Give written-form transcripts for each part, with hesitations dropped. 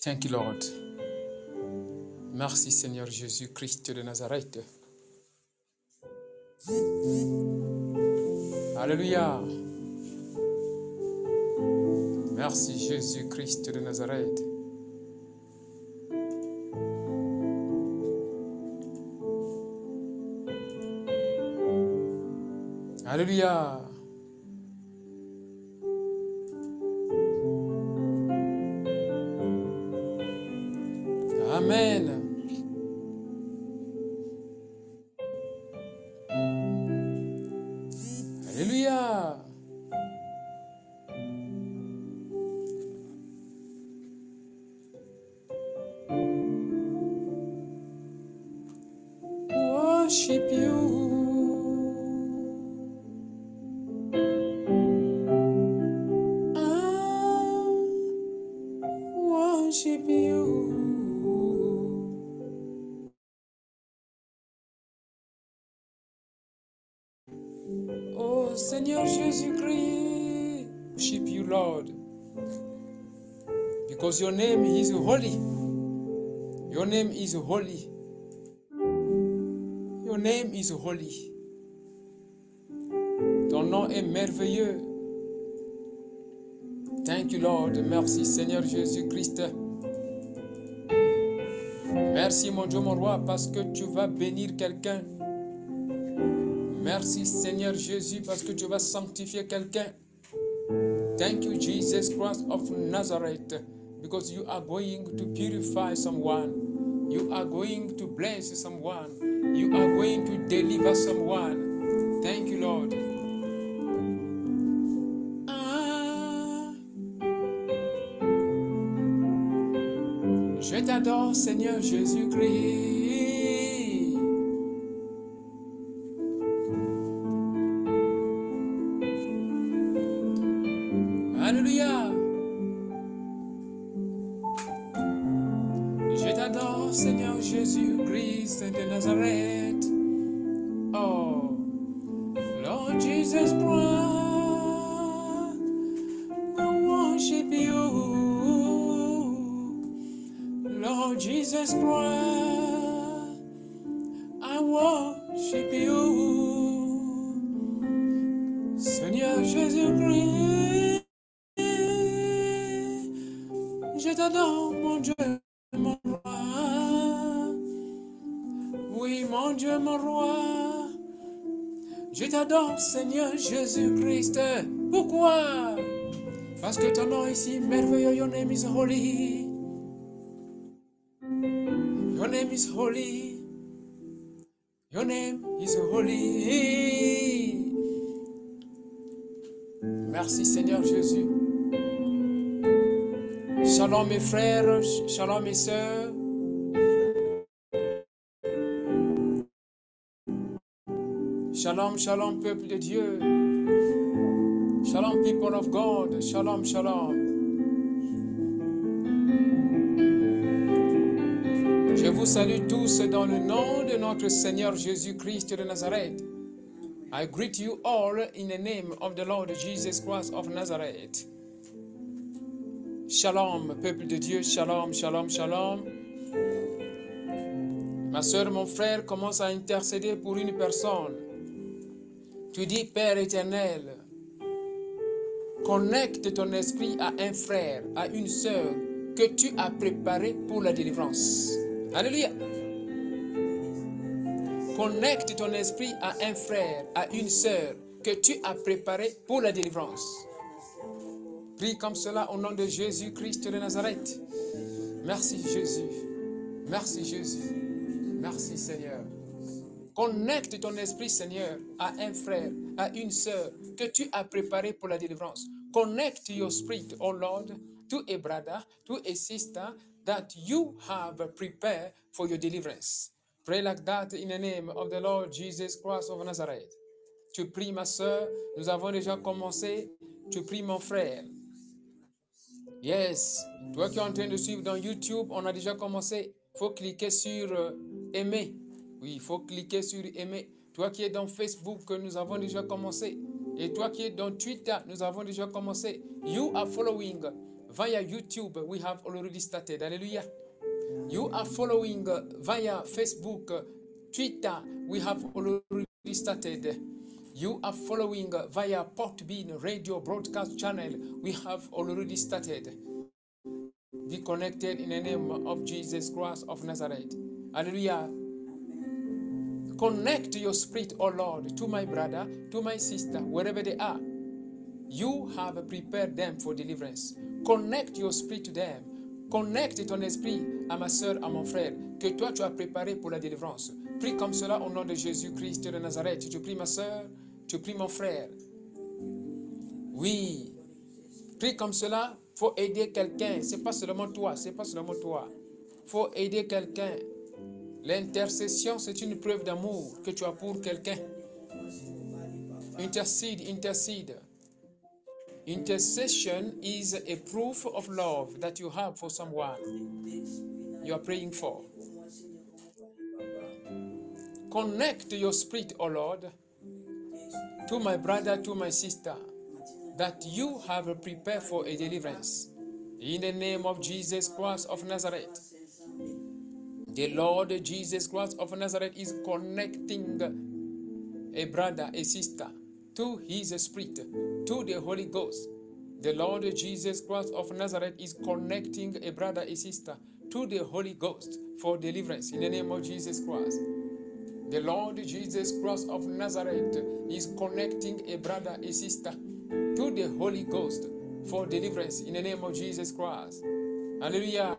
Thank you, Lord. Merci, Seigneur Jésus-Christ de Nazareth. Alléluia. Merci, Jésus-Christ de Nazareth. Alléluia. Amen. Alléluia. Worship you. Worship you. Oh Seigneur Jésus-Christ, worship you, Lord, because your name is holy. Your name is holy. Your name is holy. Ton nom est merveilleux. Thank you, Lord. Merci, Seigneur Jésus-Christ. Merci, mon Dieu, mon roi, parce que tu vas bénir quelqu'un. Merci, Seigneur Jésus, parce que tu vas sanctifier quelqu'un. Thank you, Jesus Christ of Nazareth, because you are going to purify someone. You are going to bless someone. You are going to deliver someone. Thank you, Lord. Je t'adore, Seigneur Jésus-Christ. Alléluia. Je t'adore, Seigneur Jésus-Christ de Nazareth. Oh, Lord Jesus Christ, I worship you. Lord Jesus Christ, I worship you. Seigneur Jésus-Christ, je t'adore, mon Dieu, mon roi. Oui, mon Dieu, mon roi. Je t'adore, Seigneur Jésus-Christ. Pourquoi? Parce que ton nom est si merveilleux. Your name is holy. Your name is holy. Your name is holy. Merci, Seigneur Jésus. Shalom mes frères, shalom mes sœurs. Shalom, shalom peuple de Dieu. Shalom people of God. Shalom, shalom. Je vous salue tous dans le nom de notre Seigneur Jésus-Christ de Nazareth. I greet you all in the name of the Lord Jesus Christ of Nazareth. Shalom, peuple de Dieu, shalom, shalom, shalom. Ma soeur, mon frère, commence à intercéder pour une personne. Tu dis, Père éternel, connecte ton esprit à un frère, à une sœur que tu as préparé pour la délivrance. Alléluia. Connecte ton esprit à un frère, à une sœur que tu as préparé pour la délivrance. Prie comme cela au nom de Jésus-Christ de Nazareth. Merci Jésus. Merci Jésus. Merci Seigneur. Connecte ton esprit, Seigneur, à un frère, à une sœur que tu as préparé pour la délivrance. Connect your spirit, oh Lord, to a brother, to a sister that you have prepared for your deliverance. Pray like that in the name of the Lord Jesus Christ of Nazareth. Tu pries ma sœur, nous avons déjà commencé. Tu pries mon frère. Yes, toi qui es en train de suivre dans YouTube, on a déjà commencé. Il faut cliquer sur aimer. Oui, il faut cliquer sur aimer. Toi qui es dans Facebook, nous avons déjà commencé. Et toi qui es dans Twitter, nous avons déjà commencé. You are following via YouTube, we have already started. Hallelujah. You are following via Facebook, Twitter, we have already started. You are following via Portbean radio broadcast channel, we have already started. Be connected in the name of Jesus Christ of Nazareth. Hallelujah. Connect your spirit, oh Lord, to my brother, to my sister, wherever they are. You have prepared them for deliverance. Connect your spirit to them. Connecte ton esprit à ma soeur, à mon frère, que toi tu as préparé pour la délivrance. Prie comme cela au nom de Jésus-Christ de Nazareth. Tu pries ma soeur, tu pries mon frère. Oui. Prie comme cela, faut aider quelqu'un. C'est pas seulement toi, c'est pas seulement toi. Faut aider quelqu'un. L'intercession, c'est une preuve d'amour que tu as pour quelqu'un. Intercede, intercede. Intercession is a proof of love that you have for someone you are praying for. Connect your spirit, O Lord, to my brother, to my sister, that you have prepared for a deliverance. In the name of Jesus Christ of Nazareth. The Lord Jesus Christ of Nazareth is connecting a brother, a sister, to his spirit, to the Holy Ghost. The Lord Jesus Christ of Nazareth is connecting a brother, a sister, to the Holy Ghost for deliverance in the name of Jesus Christ. The Lord Jesus Christ of Nazareth is connecting a brother, a sister, to the Holy Ghost for deliverance in the name of Jesus Christ. Alléluia.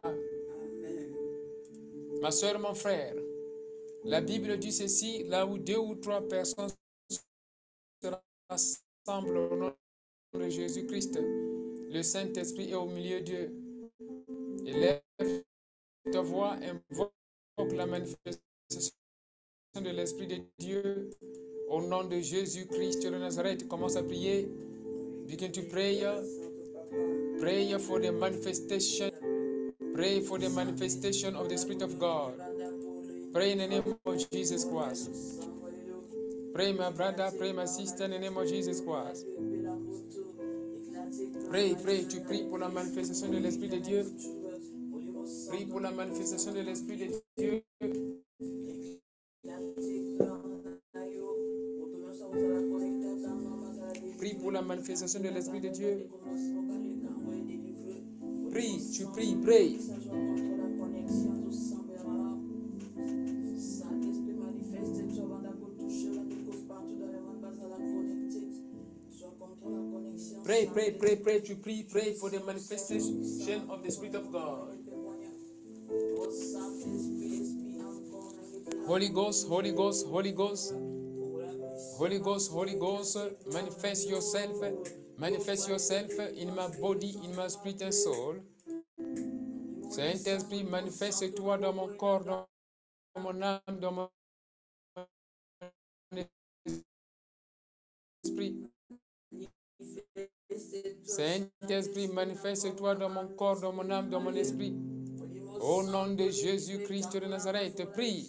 Ma soeur, mon frère, la Bible dit ceci, là où 2 ou 3 personnes se rassemblent au nom de Jésus-Christ, le Saint-Esprit est au milieu d'eux. Élève ta voix, invoque la manifestation de l'Esprit de Dieu au nom de Jésus-Christ de Nazareth. Commence à prier. Begin to pray. Pray for the manifestation. Pray for the manifestation of the Spirit of God. Pray in the name of Jesus Christ. Pray, my brother, pray, my sister, in the name of Jesus Christ. Pray, pray, tu pries pour la manifestation de l'Esprit de Dieu. Prie pour la manifestation de l'Esprit de Dieu. Prie pour la manifestation de l'Esprit de Dieu. Prie, tu pries, prie. Pray, pray, pray, pray, tu pries, pray for the manifestation of the Spirit of God. Holy Ghost, Holy Ghost, Holy Ghost. Holy Ghost, Holy Ghost, manifest yourself in my body, in my spirit and soul. Saint-Esprit, manifeste-toi dans mon corps, dans mon âme, dans mon esprit. Saint-Esprit, manifeste-toi dans mon corps, dans mon âme, dans mon esprit. Au nom de Jésus-Christ de Nazareth, prie.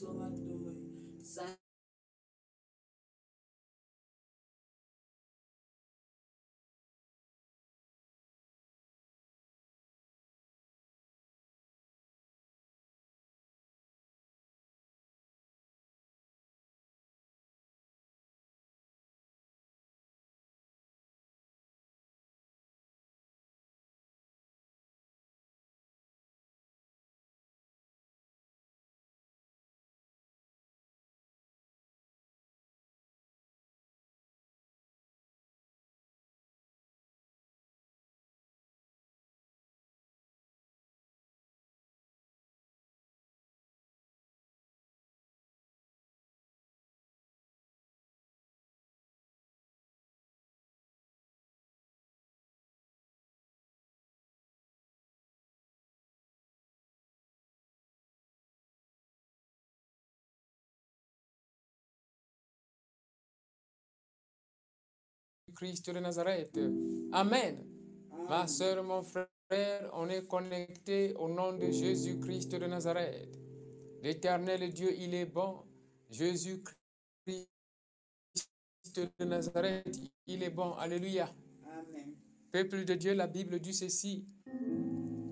Christ de Nazareth. Amen. Ma soeur, mon frère, on est connecté au nom de Jésus-Christ de Nazareth. L'Éternel Dieu, il est bon. Jésus-Christ de Nazareth, il est bon. Alléluia. Amen. Peuple de Dieu, la Bible dit ceci.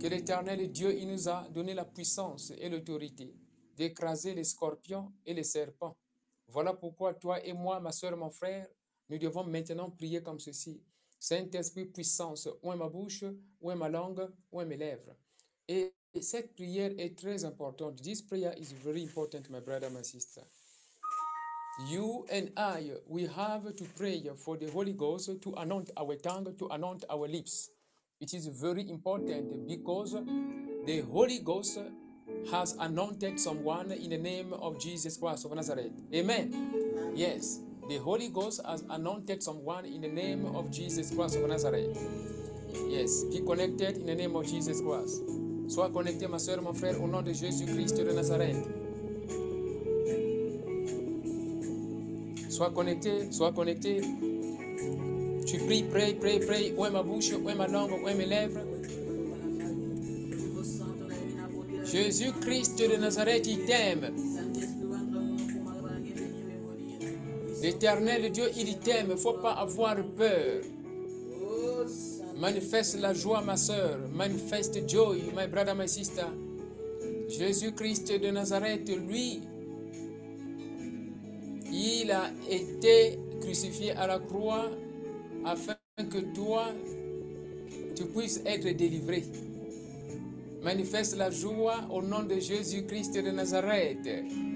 que l'Éternel Dieu, il nous a donné la puissance et l'autorité d'écraser les scorpions et les serpents. Voilà pourquoi toi et moi, ma soeur, mon frère, nous devons maintenant prier comme ceci. Saint-Esprit, puissance, où est ma bouche, où est ma langue, où est mes lèvres? Et cette prière est très importante. This prayer is very important, my brother, my sister. You and I, we have to pray for the Holy Ghost to anoint our tongue, to anoint our lips. It is very important because the Holy Ghost has anointed someone in the name of Jesus Christ of Nazareth. Amen. Yes, the Holy Ghost has anointed someone in the name of Jesus Christ of Nazareth. Yes, be connected in the name of Jesus Christ. Sois connecté, ma soeur, mon frère, au nom de Jésus-Christ de Nazareth. Sois connecté, sois connecté. Tu pries, prie, prie, prie. Où est ma bouche, où est ma langue, où est mes lèvres? Jésus-Christ de Nazareth, il t'aime. L'Éternel Dieu, il t'aime. Il ne faut pas avoir peur. Manifeste la joie, ma soeur. Manifeste joy, my brother, my sister. Jésus-Christ de Nazareth, lui, il a été crucifié à la croix afin que toi, tu puisses être délivré. Manifeste la joie au nom de Jésus-Christ de Nazareth.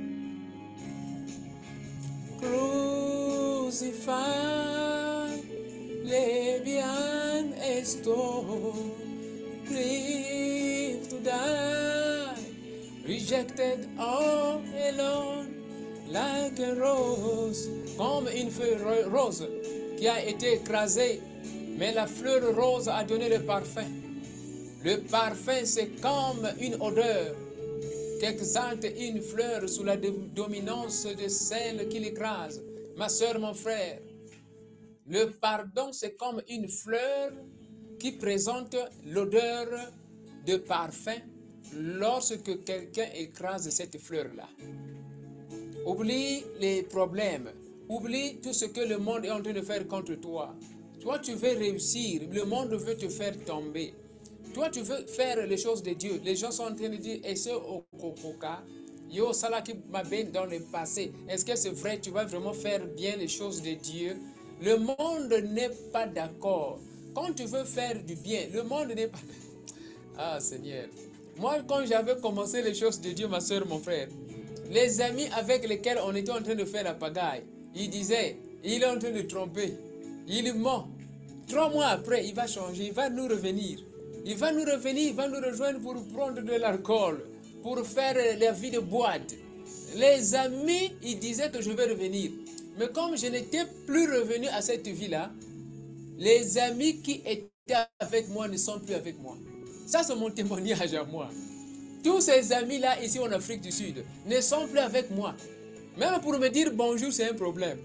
Crucify, lay behind a stone, grief to die, rejected all alone, like a rose, comme une feuille rose qui a été écrasée, mais la fleur rose a donné le parfum. Le parfum, c'est comme une odeur qu'exalte une fleur sous la dominance de celle qui l'écrase. Ma soeur, mon frère, le pardon, c'est comme une fleur qui présente l'odeur de parfum lorsque quelqu'un écrase cette fleur-là. Oublie les problèmes, oublie tout ce que le monde est en train de faire contre toi. Toi, tu veux réussir, le monde veut te faire tomber. Toi, tu veux faire les choses de Dieu. Les gens sont en train de dire, et ce au Kokoka, yo, ça là qui m'a bien dans le passé. Est-ce que c'est vrai, tu vas vraiment faire bien les choses de Dieu? Le monde n'est pas d'accord. Quand tu veux faire du bien, le monde n'est pas d'accord. Ah, Seigneur. Moi, quand j'avais commencé les choses de Dieu, ma soeur, mon frère, les amis avec lesquels on était en train de faire la pagaille, ils disaient, il est en train de tromper, il ment. 3 mois après, il va changer, il va nous revenir. Il va nous revenir, il va nous rejoindre pour prendre de l'alcool, pour faire la vie de boîte. Les amis, ils disaient que je vais revenir. Mais comme je n'étais plus revenu à cette vie-là, les amis qui étaient avec moi ne sont plus avec moi. Ça, c'est mon témoignage à moi. Tous ces amis-là, ici en Afrique du Sud, ne sont plus avec moi. Même pour me dire bonjour, c'est un problème.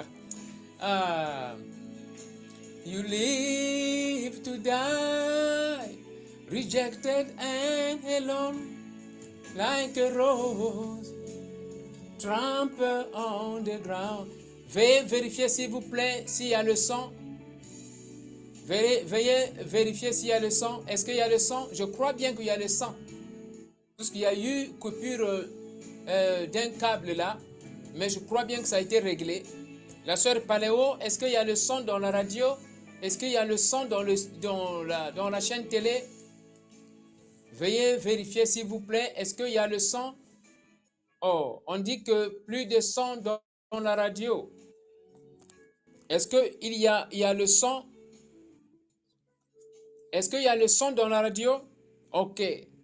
You live to die, rejected and alone, like a rose, trampled on the ground. Veuillez vérifier s'il vous plaît s'il y a le sang. Veuillez vérifier s'il y a le sang. Est-ce qu'il y a le sang? Je crois bien qu'il y a le sang. Parce qu'il y a eu coupure d'un câble là, mais je crois bien que ça a été réglé. La sœur Paléo, est-ce qu'il y a le son dans la radio? Est-ce qu'il y a le son dans la chaîne télé? Veuillez vérifier s'il vous plaît. Est-ce qu'il y a le son? Oh, on dit que plus de son dans la radio. Est-ce qu'il y a le son? Est-ce qu'il y a le son dans la radio? Ok.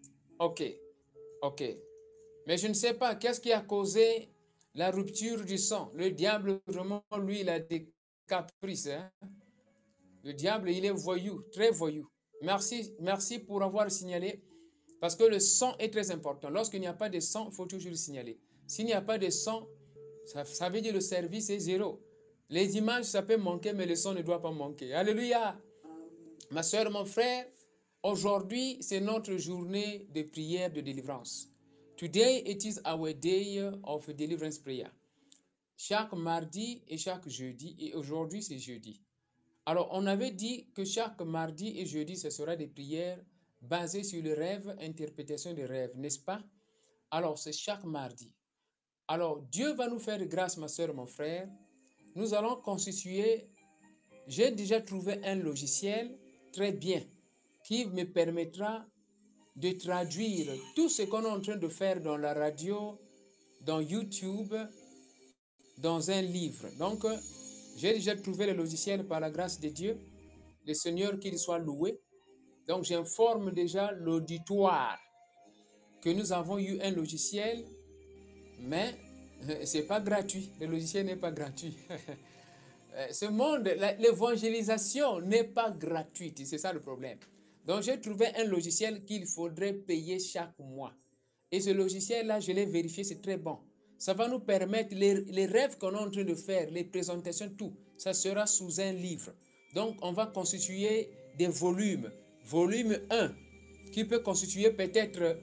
Mais je ne sais pas qu'est-ce qui a causé la rupture du son. Le diable, vraiment, lui, il a des caprices. Hein? Le diable, il est voyou, très voyou. Merci pour avoir signalé, parce que le son est très important. Lorsqu'il n'y a pas de son, il faut toujours le signaler. S'il n'y a pas de son, ça veut dire le service est zéro. Les images, ça peut manquer, mais le son ne doit pas manquer. Alléluia! Ma soeur, mon frère, aujourd'hui, c'est notre journée de prière de délivrance. Today, it is our day of deliverance prayer. Chaque mardi et chaque jeudi, et aujourd'hui, c'est jeudi. Alors, on avait dit que chaque mardi et jeudi, ce sera des prières basé sur le rêve, interprétation des rêves, n'est-ce pas? Alors, c'est chaque mardi. Alors, Dieu va nous faire grâce, ma soeur, mon frère. Nous allons constituer, j'ai déjà trouvé un logiciel très bien qui me permettra de traduire tout ce qu'on est en train de faire dans la radio, dans YouTube, dans un livre. Donc, j'ai déjà trouvé le logiciel par la grâce de Dieu. Le Seigneur qu'il soit loué. Donc, j'informe déjà l'auditoire que nous avons eu un logiciel, mais ce n'est pas gratuit. Le logiciel n'est pas gratuit. Ce monde, l'évangélisation n'est pas gratuite. C'est ça le problème. Donc, j'ai trouvé un logiciel qu'il faudrait payer chaque mois. Et ce logiciel-là, je l'ai vérifié, c'est très bon. Ça va nous permettre, les rêves qu'on est en train de faire, les présentations, tout, ça sera sous un livre. Donc, on va constituer des volumes. Volume 1, qui peut constituer peut-être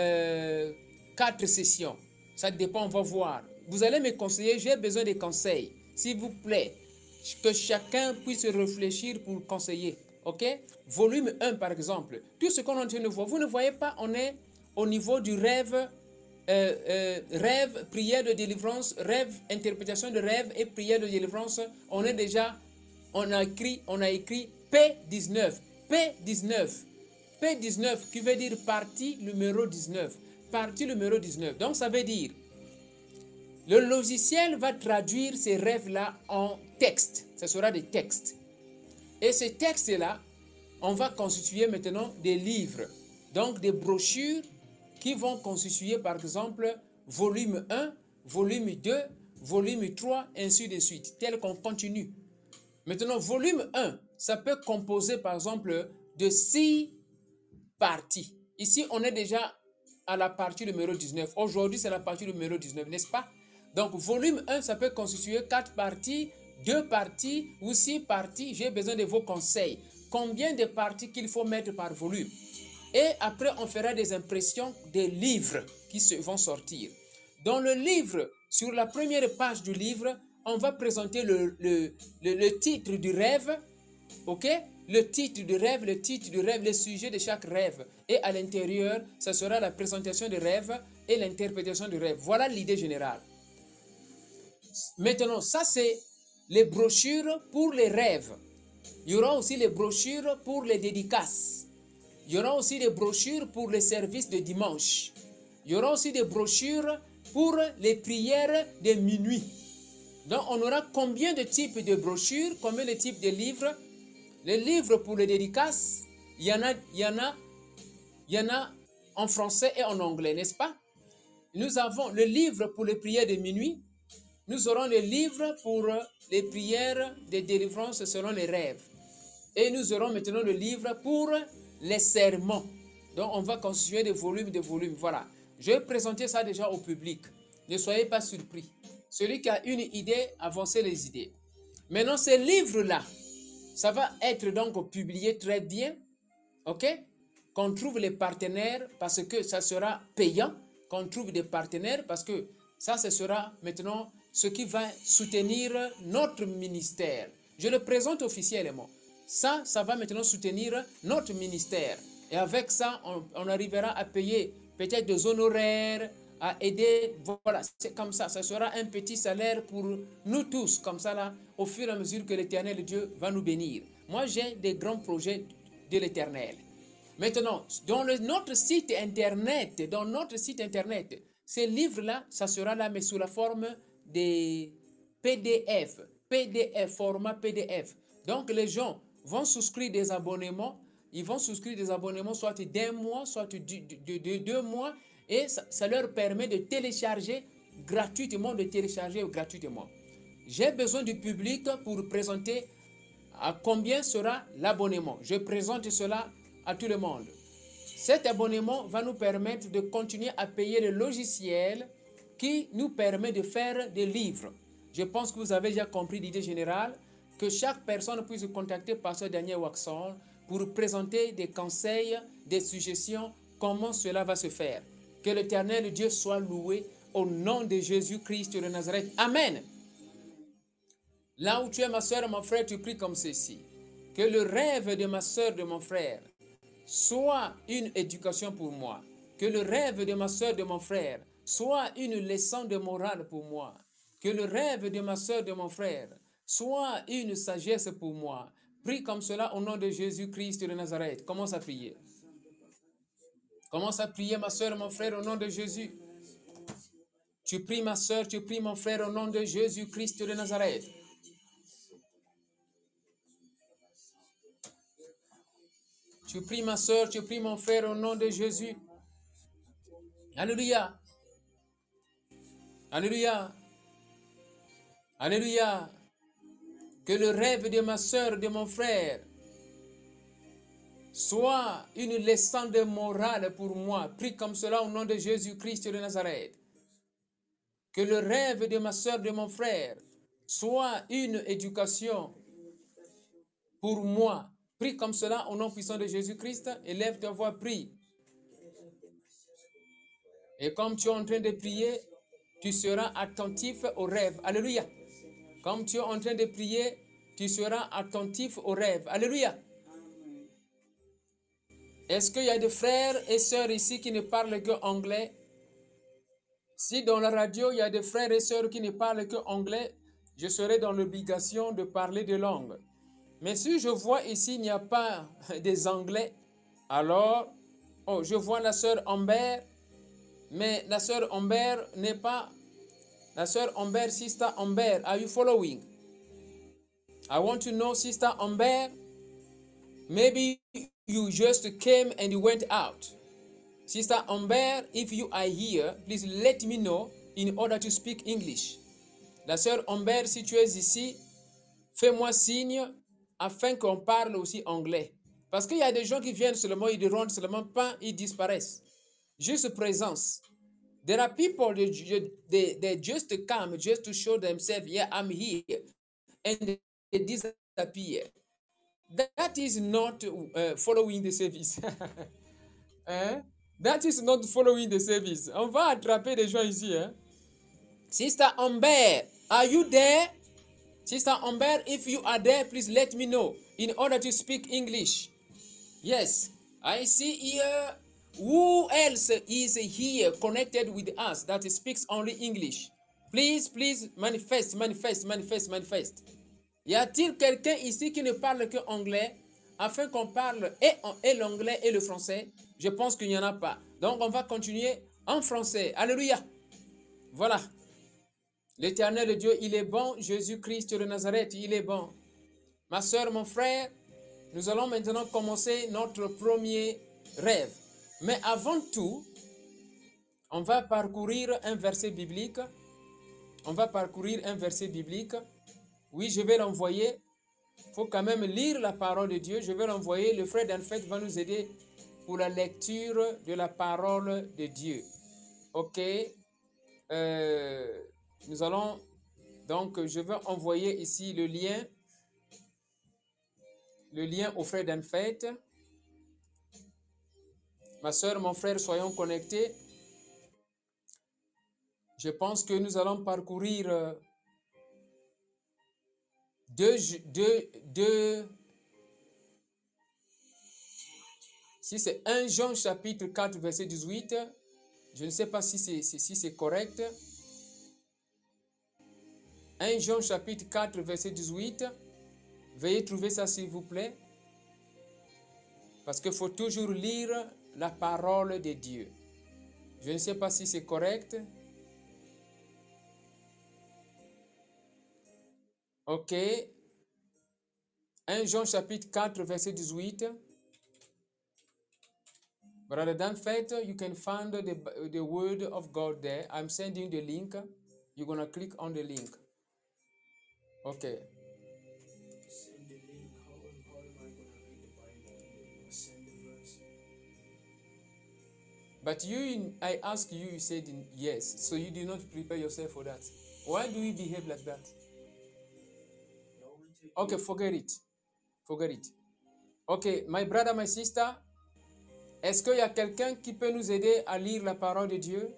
4 sessions. Ça dépend, on va voir. Vous allez me conseiller, j'ai besoin de conseils. S'il vous plaît, que chacun puisse réfléchir pour conseiller. OK? Volume 1, par exemple. Tout ce qu'on est en train de voir, vous ne voyez pas, on est au niveau du rêve, rêve, prière de délivrance, rêve, interprétation de rêve et prière de délivrance. On est déjà, on a écrit P19. P19. P19 qui veut dire partie numéro 19. Partie numéro 19. Donc ça veut dire, le logiciel va traduire ces rêves-là en texte. Ce sera des textes. Et ces textes-là, on va constituer maintenant des livres. Donc des brochures qui vont constituer par exemple volume 1, volume 2, volume 3, ainsi de suite, tel qu'on continue. Maintenant, volume 1, ça peut composer par exemple de 6 parties. Ici, on est déjà à la partie numéro 19. Aujourd'hui, c'est la partie numéro 19, n'est-ce pas? Donc, volume 1, ça peut constituer 4 parties, 2 parties ou 6 parties. J'ai besoin de vos conseils. Combien de parties qu'il faut mettre par volume? Et après, on fera des impressions des livres qui vont sortir. Dans le livre, sur la première page du livre, on va présenter le titre du rêve, ok? Le titre du rêve, le sujet de chaque rêve. Et à l'intérieur, ça sera la présentation du rêve et l'interprétation du rêve. Voilà l'idée générale. Maintenant, ça c'est les brochures pour les rêves. Il y aura aussi les brochures pour les dédicaces. Il y aura aussi des brochures pour les services de dimanche. Il y aura aussi des brochures pour les prières de minuit. Donc, on aura combien de types de brochures, combien de types de livres? Les livres pour les dédicaces, il y en a en français et en anglais, n'est-ce pas? Nous avons le livre pour les prières de minuit. Nous aurons le livre pour les prières de délivrance selon les rêves. Et nous aurons maintenant le livre pour les sermons. Donc, on va constituer des volumes, Voilà. Je vais présenter ça déjà au public. Ne soyez pas surpris. Celui qui a une idée, avancez les idées. Maintenant, ces livres-là, ça va être donc publié très bien. OK? Qu'on trouve les partenaires parce que ça sera payant. Qu'on trouve des partenaires parce que ça, ce sera maintenant ce qui va soutenir notre ministère. Je le présente officiellement. Ça va maintenant soutenir notre ministère. Et avec ça, on arrivera à payer peut-être des honoraires, à aider. Voilà, c'est comme ça. Ça sera un petit salaire pour nous tous, comme ça là, au fur et à mesure que l'Éternel Dieu va nous bénir. Moi, j'ai des grands projets de l'Éternel. Maintenant, dans notre site internet, ces livres-là, ça sera là, mais sous la forme des PDF, format PDF. Donc, les gens vont souscrire des abonnements. Ils vont souscrire des abonnements soit d'un mois, soit de 2 mois. Et ça leur permet de télécharger gratuitement, J'ai besoin du public pour présenter à combien sera l'abonnement. Je présente cela à tout le monde. Cet abonnement va nous permettre de continuer à payer le logiciel qui nous permet de faire des livres. Je pense que vous avez déjà compris l'idée générale, que chaque personne puisse contacter Pasteur Daniel Waxon pour présenter des conseils, des suggestions, comment cela va se faire. Que l'Éternel Dieu soit loué au nom de Jésus-Christ de Nazareth. Amen. Là où tu es ma soeur, mon frère, tu pries comme ceci. Que le rêve de ma soeur, de mon frère, soit une éducation pour moi. Que le rêve de ma soeur, de mon frère, soit une leçon de morale pour moi. Que le rêve de ma soeur, de mon frère, soit une sagesse pour moi. Prie comme cela au nom de Jésus-Christ de Nazareth. Commence à prier. Commence à prier, ma soeur, mon frère, au nom de Jésus. Tu pries, ma soeur, tu pries, mon frère, au nom de Jésus-Christ de Nazareth. Tu pries, ma soeur, tu pries, mon frère, au nom de Jésus. Alléluia. Alléluia. Alléluia. Que le rêve de ma soeur, de mon frère, soit une leçon de morale pour moi. Prie comme cela au nom de Jésus-Christ de Nazareth. Que le rêve de ma soeur, de mon frère, soit une éducation pour moi. Prie comme cela au nom puissant de Jésus-Christ. Élève ta voix, prie. Et comme tu es en train de prier, tu seras attentif au rêve. Alléluia. Comme tu es en train de prier, tu seras attentif au rêve. Alléluia. Est-ce qu'il y a des frères et sœurs ici qui ne parlent que anglais? Si dans la radio, il y a des frères et sœurs qui ne parlent que anglais, je serai dans l'obligation de parler de langue. Mais si je vois ici, il n'y a pas des anglais, alors, oh, je vois la sœur Amber, mais la sœur Amber n'est pas, la sœur Amber, Sister Amber, are you following? I want to know, Sister Amber, maybe you just came and you went out. Sister Amber, if you are here, please let me know in order to speak English. La sœur Amber, si tu es ici, fais-moi signe afin qu'on parle aussi anglais. Parce qu'il y a des gens qui viennent seulement, ils rentrent seulement pas, ils disparaissent. Juste présence. There are people, they just come just to show themselves, yeah, I'm here. And they disappear. That is not following the service. Hein? That is not following the service. On va attraper des gens ici. Hein? Sister Amber, are you there? Sister Amber, if you are there, please let me know in order to speak English. Yes, I see here. Who else is here connected with us that speaks only English? Please, please manifest, manifest, manifest, manifest. Y a-t-il quelqu'un ici qui ne parle que anglais afin qu'on parle et l'anglais et le français? Je pense qu'il n'y en a pas. Donc, on va continuer en français. Alléluia. Voilà. L'Éternel Dieu, il est bon. Jésus-Christ de Nazareth, il est bon. Ma soeur, mon frère, nous allons maintenant commencer notre premier rêve. Mais avant tout, on va parcourir un verset biblique. On va parcourir un verset biblique. Oui, je vais l'envoyer. Il faut quand même lire la parole de Dieu. Je vais l'envoyer. Le frère d'Anfet va nous aider pour la lecture de la parole de Dieu. Ok. Nous allons, donc, je vais envoyer ici le lien au frère d'Anfet. Ma soeur, mon frère, soyons connectés. Je pense que nous allons parcourir si c'est 1 Jean chapitre 4 verset 18, je ne sais pas si c'est correct. 1 Jean chapitre 4 verset 18, veuillez trouver ça s'il vous plaît, parce qu'il faut toujours lire la parole de Dieu. Je ne sais pas si c'est correct. Ok. 1 Jean chapitre 4 verset 18. Brother Danfet, you can find the word of God there. I'm sending the link. You're going to click on the link. Okay. Send the link. How am I going to read the Bible? Send the verse. But I asked you, you said yes. So you did not prepare yourself for that. Why do you behave like that? Okay, forget it. Forget it. Okay, my brother, my sister, est-ce qu'il y a quelqu'un qui peut nous aider à lire la parole de Dieu?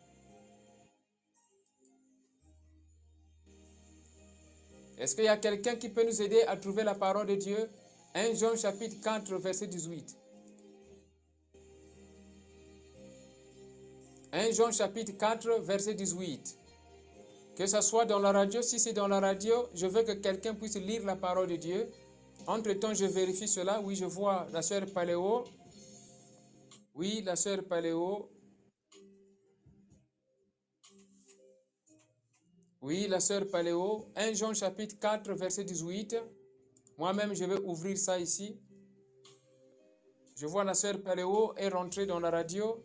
Est-ce qu'il y a quelqu'un qui peut nous aider à trouver la parole de Dieu? 1 Jean chapitre 4 verset 18. 1 Jean chapitre 4, verset 18. Que ce soit dans la radio, si c'est dans la radio, je veux que quelqu'un puisse lire la parole de Dieu. Entre-temps, je vérifie cela. Oui, je vois la sœur Paléo. Oui, la sœur Paléo. Oui, la sœur Paléo. 1 Jean chapitre 4, verset 18. Moi-même, je vais ouvrir ça ici. Je vois la sœur Paléo est rentrée dans la radio.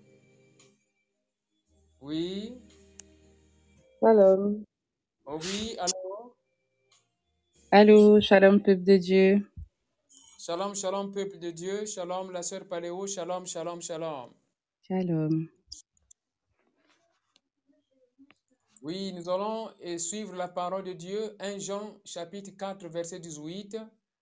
Oui. Shalom. Oh oui, alors. Allô, shalom, peuple de Dieu. Shalom, shalom, peuple de Dieu. Shalom, la sœur Paléo. Shalom, shalom, shalom. Shalom. Oui, nous allons suivre la parole de Dieu. 1 Jean chapitre 4, verset 18.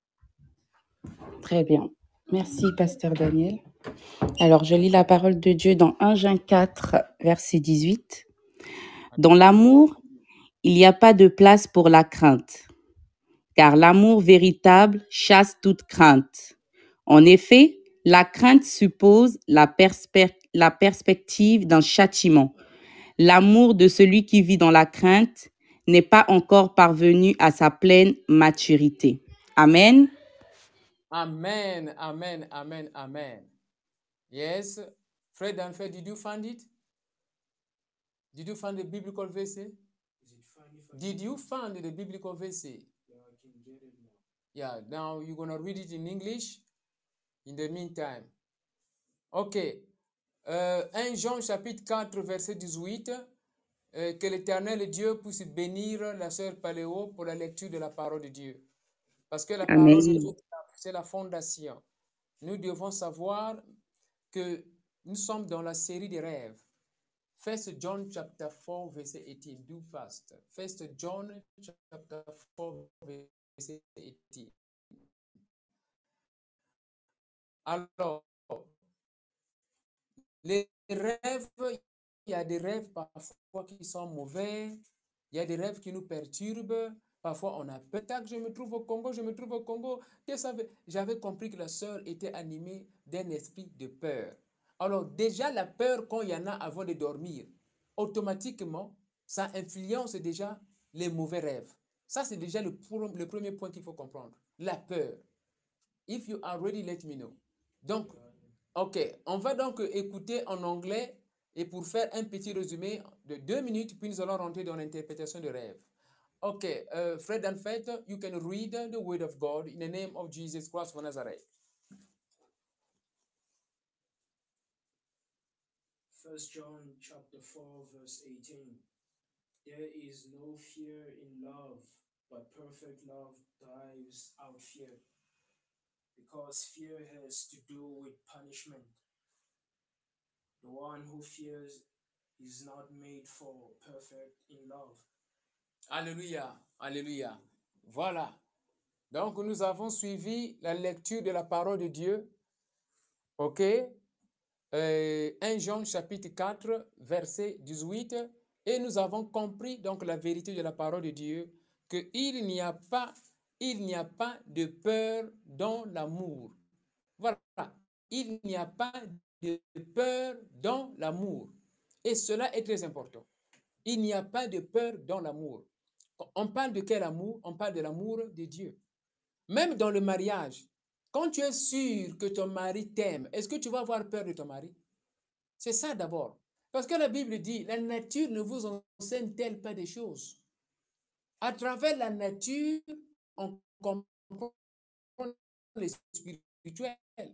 Très bien. Merci, pasteur Daniel. Alors, je lis la parole de Dieu dans 1 Jean 4, verset 18. Dans l'amour, il n'y a pas de place pour la crainte, car l'amour véritable chasse toute crainte. En effet, la crainte suppose la perspective d'un châtiment. L'amour de celui qui vit dans la crainte n'est pas encore parvenu à sa pleine maturité. Amen. Amen, amen, amen, amen. Yes. Fred and Fred, did you find it? Did you find the biblical verse? Is it fine if I Did you find the biblical verse? Yeah, I can get it now. Yeah, now you're going to read it in English in the meantime. OK. 1 Jean chapitre 4, verset 18. Que l'Éternel Dieu puisse bénir la sœur Paléo pour la lecture de la parole de Dieu. Parce que la parole de Amen. Dieu, c'est la fondation. Nous devons savoir que nous sommes dans la série des rêves. 1 John chapter 4, verset 18. Do fast. 1 John chapter 4, verset 18. Alors, les rêves, il y a des rêves parfois qui sont mauvais, il y a des rêves qui nous perturbent. Parfois, on a peut-être que je me trouve au Congo, je me trouve au Congo. J'avais compris que la sœur était animée d'un esprit de peur. Alors, déjà, la peur, quand il y en a avant de dormir, automatiquement, ça influence déjà les mauvais rêves. Ça, c'est déjà le premier point qu'il faut comprendre. La peur. If you are ready, let me know. Donc, OK, on va donc écouter en anglais et pour faire un petit résumé de 2 minutes, puis nous allons rentrer dans l'interprétation de rêve. OK, Fred and Fred, you can read the word of God in the name of Jesus Christ of Nazareth. 1 John chapter 4, verse 18. There is no fear in love, but perfect love drives out fear. Because fear has to do with punishment. The one who fears is not made for perfect in love. Alléluia, alléluia. Voilà. Donc, nous avons suivi la lecture de la parole de Dieu. OK? 1 Jean chapitre 4, verset 18. Et nous avons compris donc la vérité de la parole de Dieu, qu'il n'y a pas de peur dans l'amour. Voilà. Il n'y a pas de peur dans l'amour. Et cela est très important. Il n'y a pas de peur dans l'amour. On parle de quel amour? On parle de l'amour de Dieu. Même dans le mariage, quand tu es sûr que ton mari t'aime, est-ce que tu vas avoir peur de ton mari? C'est ça d'abord. Parce que la Bible dit, la nature ne vous enseigne-t-elle pas des choses? À travers la nature, on comprend le spirituel.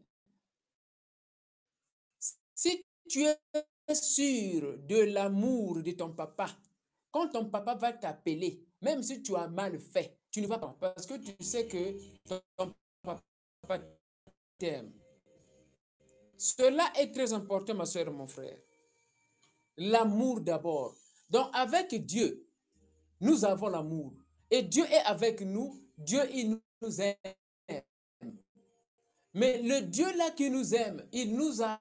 Si tu es sûr de l'amour de ton papa, quand ton papa va t'appeler, même si tu as mal fait, tu ne vas pas parce que tu sais que ton papa t'aime. Cela est très important, ma soeur, mon frère. L'amour d'abord. Donc, avec Dieu, nous avons l'amour. Et Dieu est avec nous. Dieu, il nous aime. Mais le Dieu là qui nous aime, il nous a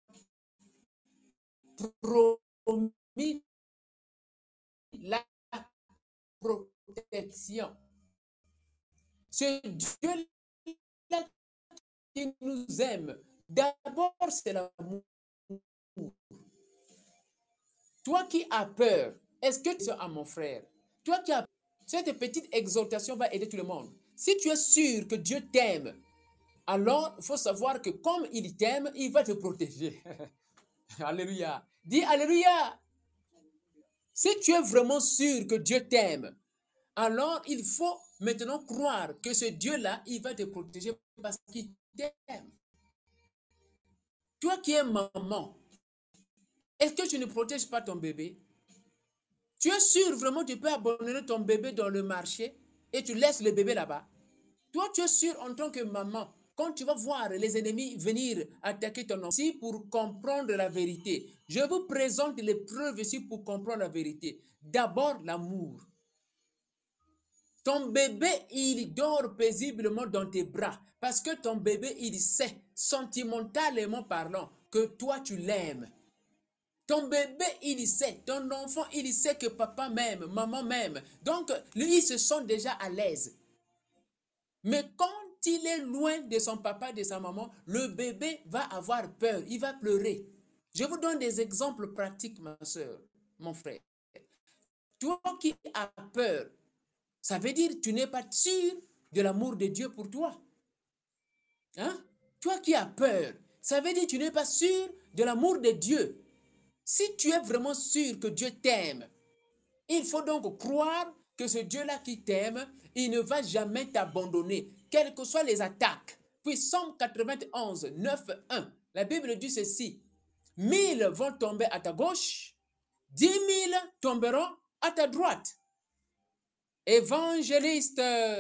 promis la protection. Ce Dieu là qui nous aime, d'abord c'est l'amour. Toi qui as peur, est-ce que tu es à mon frère? Toi qui as cette petite exhortation va aider tout le monde. Si tu es sûr que Dieu t'aime, alors il faut savoir que comme il t'aime, il va te protéger. Alléluia. Dis Alléluia. Si tu es vraiment sûr que Dieu t'aime, alors il faut maintenant croire que ce Dieu-là, il va te protéger parce qu'il t'aime. Toi qui es maman, est-ce que tu ne protèges pas ton bébé? Tu es sûr vraiment que tu peux abandonner ton bébé dans le marché et tu laisses le bébé là-bas? Toi, tu es sûr en tant que maman, quand tu vas voir les ennemis venir attaquer ton enfant, pour comprendre la vérité, je vous présente les preuves ici pour comprendre la vérité. D'abord, l'amour. Ton bébé, il dort paisiblement dans tes bras parce que ton bébé, il sait, sentimentalement parlant, que toi, tu l'aimes. Ton bébé, il sait, ton enfant, il sait que papa m'aime, maman m'aime. Donc, lui, il se sent déjà à l'aise. Mais quand il est loin de son papa, de sa maman, le bébé va avoir peur, il va pleurer. Je vous donne des exemples pratiques, ma soeur, mon frère. Toi qui as peur, ça veut dire que tu n'es pas sûr de l'amour de Dieu pour toi. Hein? Toi qui as peur, ça veut dire que tu n'es pas sûr de l'amour de Dieu. Si tu es vraiment sûr que Dieu t'aime, il faut donc croire que ce Dieu-là qui t'aime, il ne va jamais t'abandonner, quelles que soient les attaques. Puis Psaume 91, 9, 1, la Bible dit ceci: 1000 vont tomber à ta gauche, 10 000 tomberont à ta droite. Evangelist,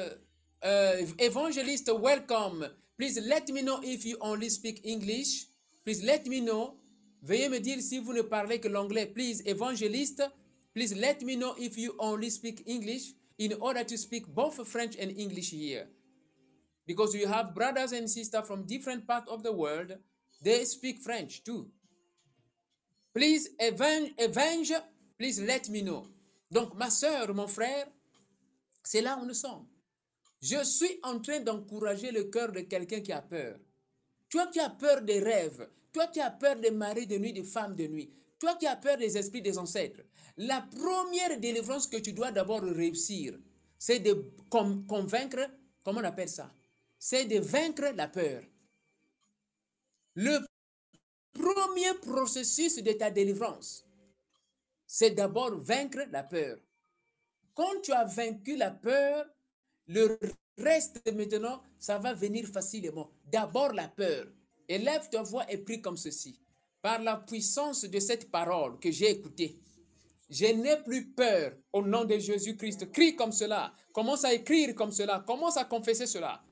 welcome. Please let me know if you only speak English. Please let me know. Veuillez me dire si vous ne parlez que l'anglais. Please, evangelist, please let me know if you only speak English in order to speak both French and English here. Because you have brothers and sisters from different parts of the world. They speak French too. Please, please let me know. Donc, ma soeur, mon frère, c'est là où nous sommes. Je suis en train d'encourager le cœur de quelqu'un qui a peur. Toi qui as peur des rêves, toi qui as peur des maris de nuit, des femmes de nuit, toi qui as peur des esprits des ancêtres, la première délivrance que tu dois d'abord réussir, c'est de convaincre, comment on appelle ça? C'est de vaincre la peur. Le premier processus de ta délivrance, c'est d'abord vaincre la peur. Quand tu as vaincu la peur, le reste maintenant, ça va venir facilement. D'abord la peur. Élève ta voix et prie comme ceci. Par la puissance de cette parole que j'ai écoutée, je n'ai plus peur au nom de Jésus-Christ. Crie comme cela. Commence à écrire comme cela. Commence à confesser cela.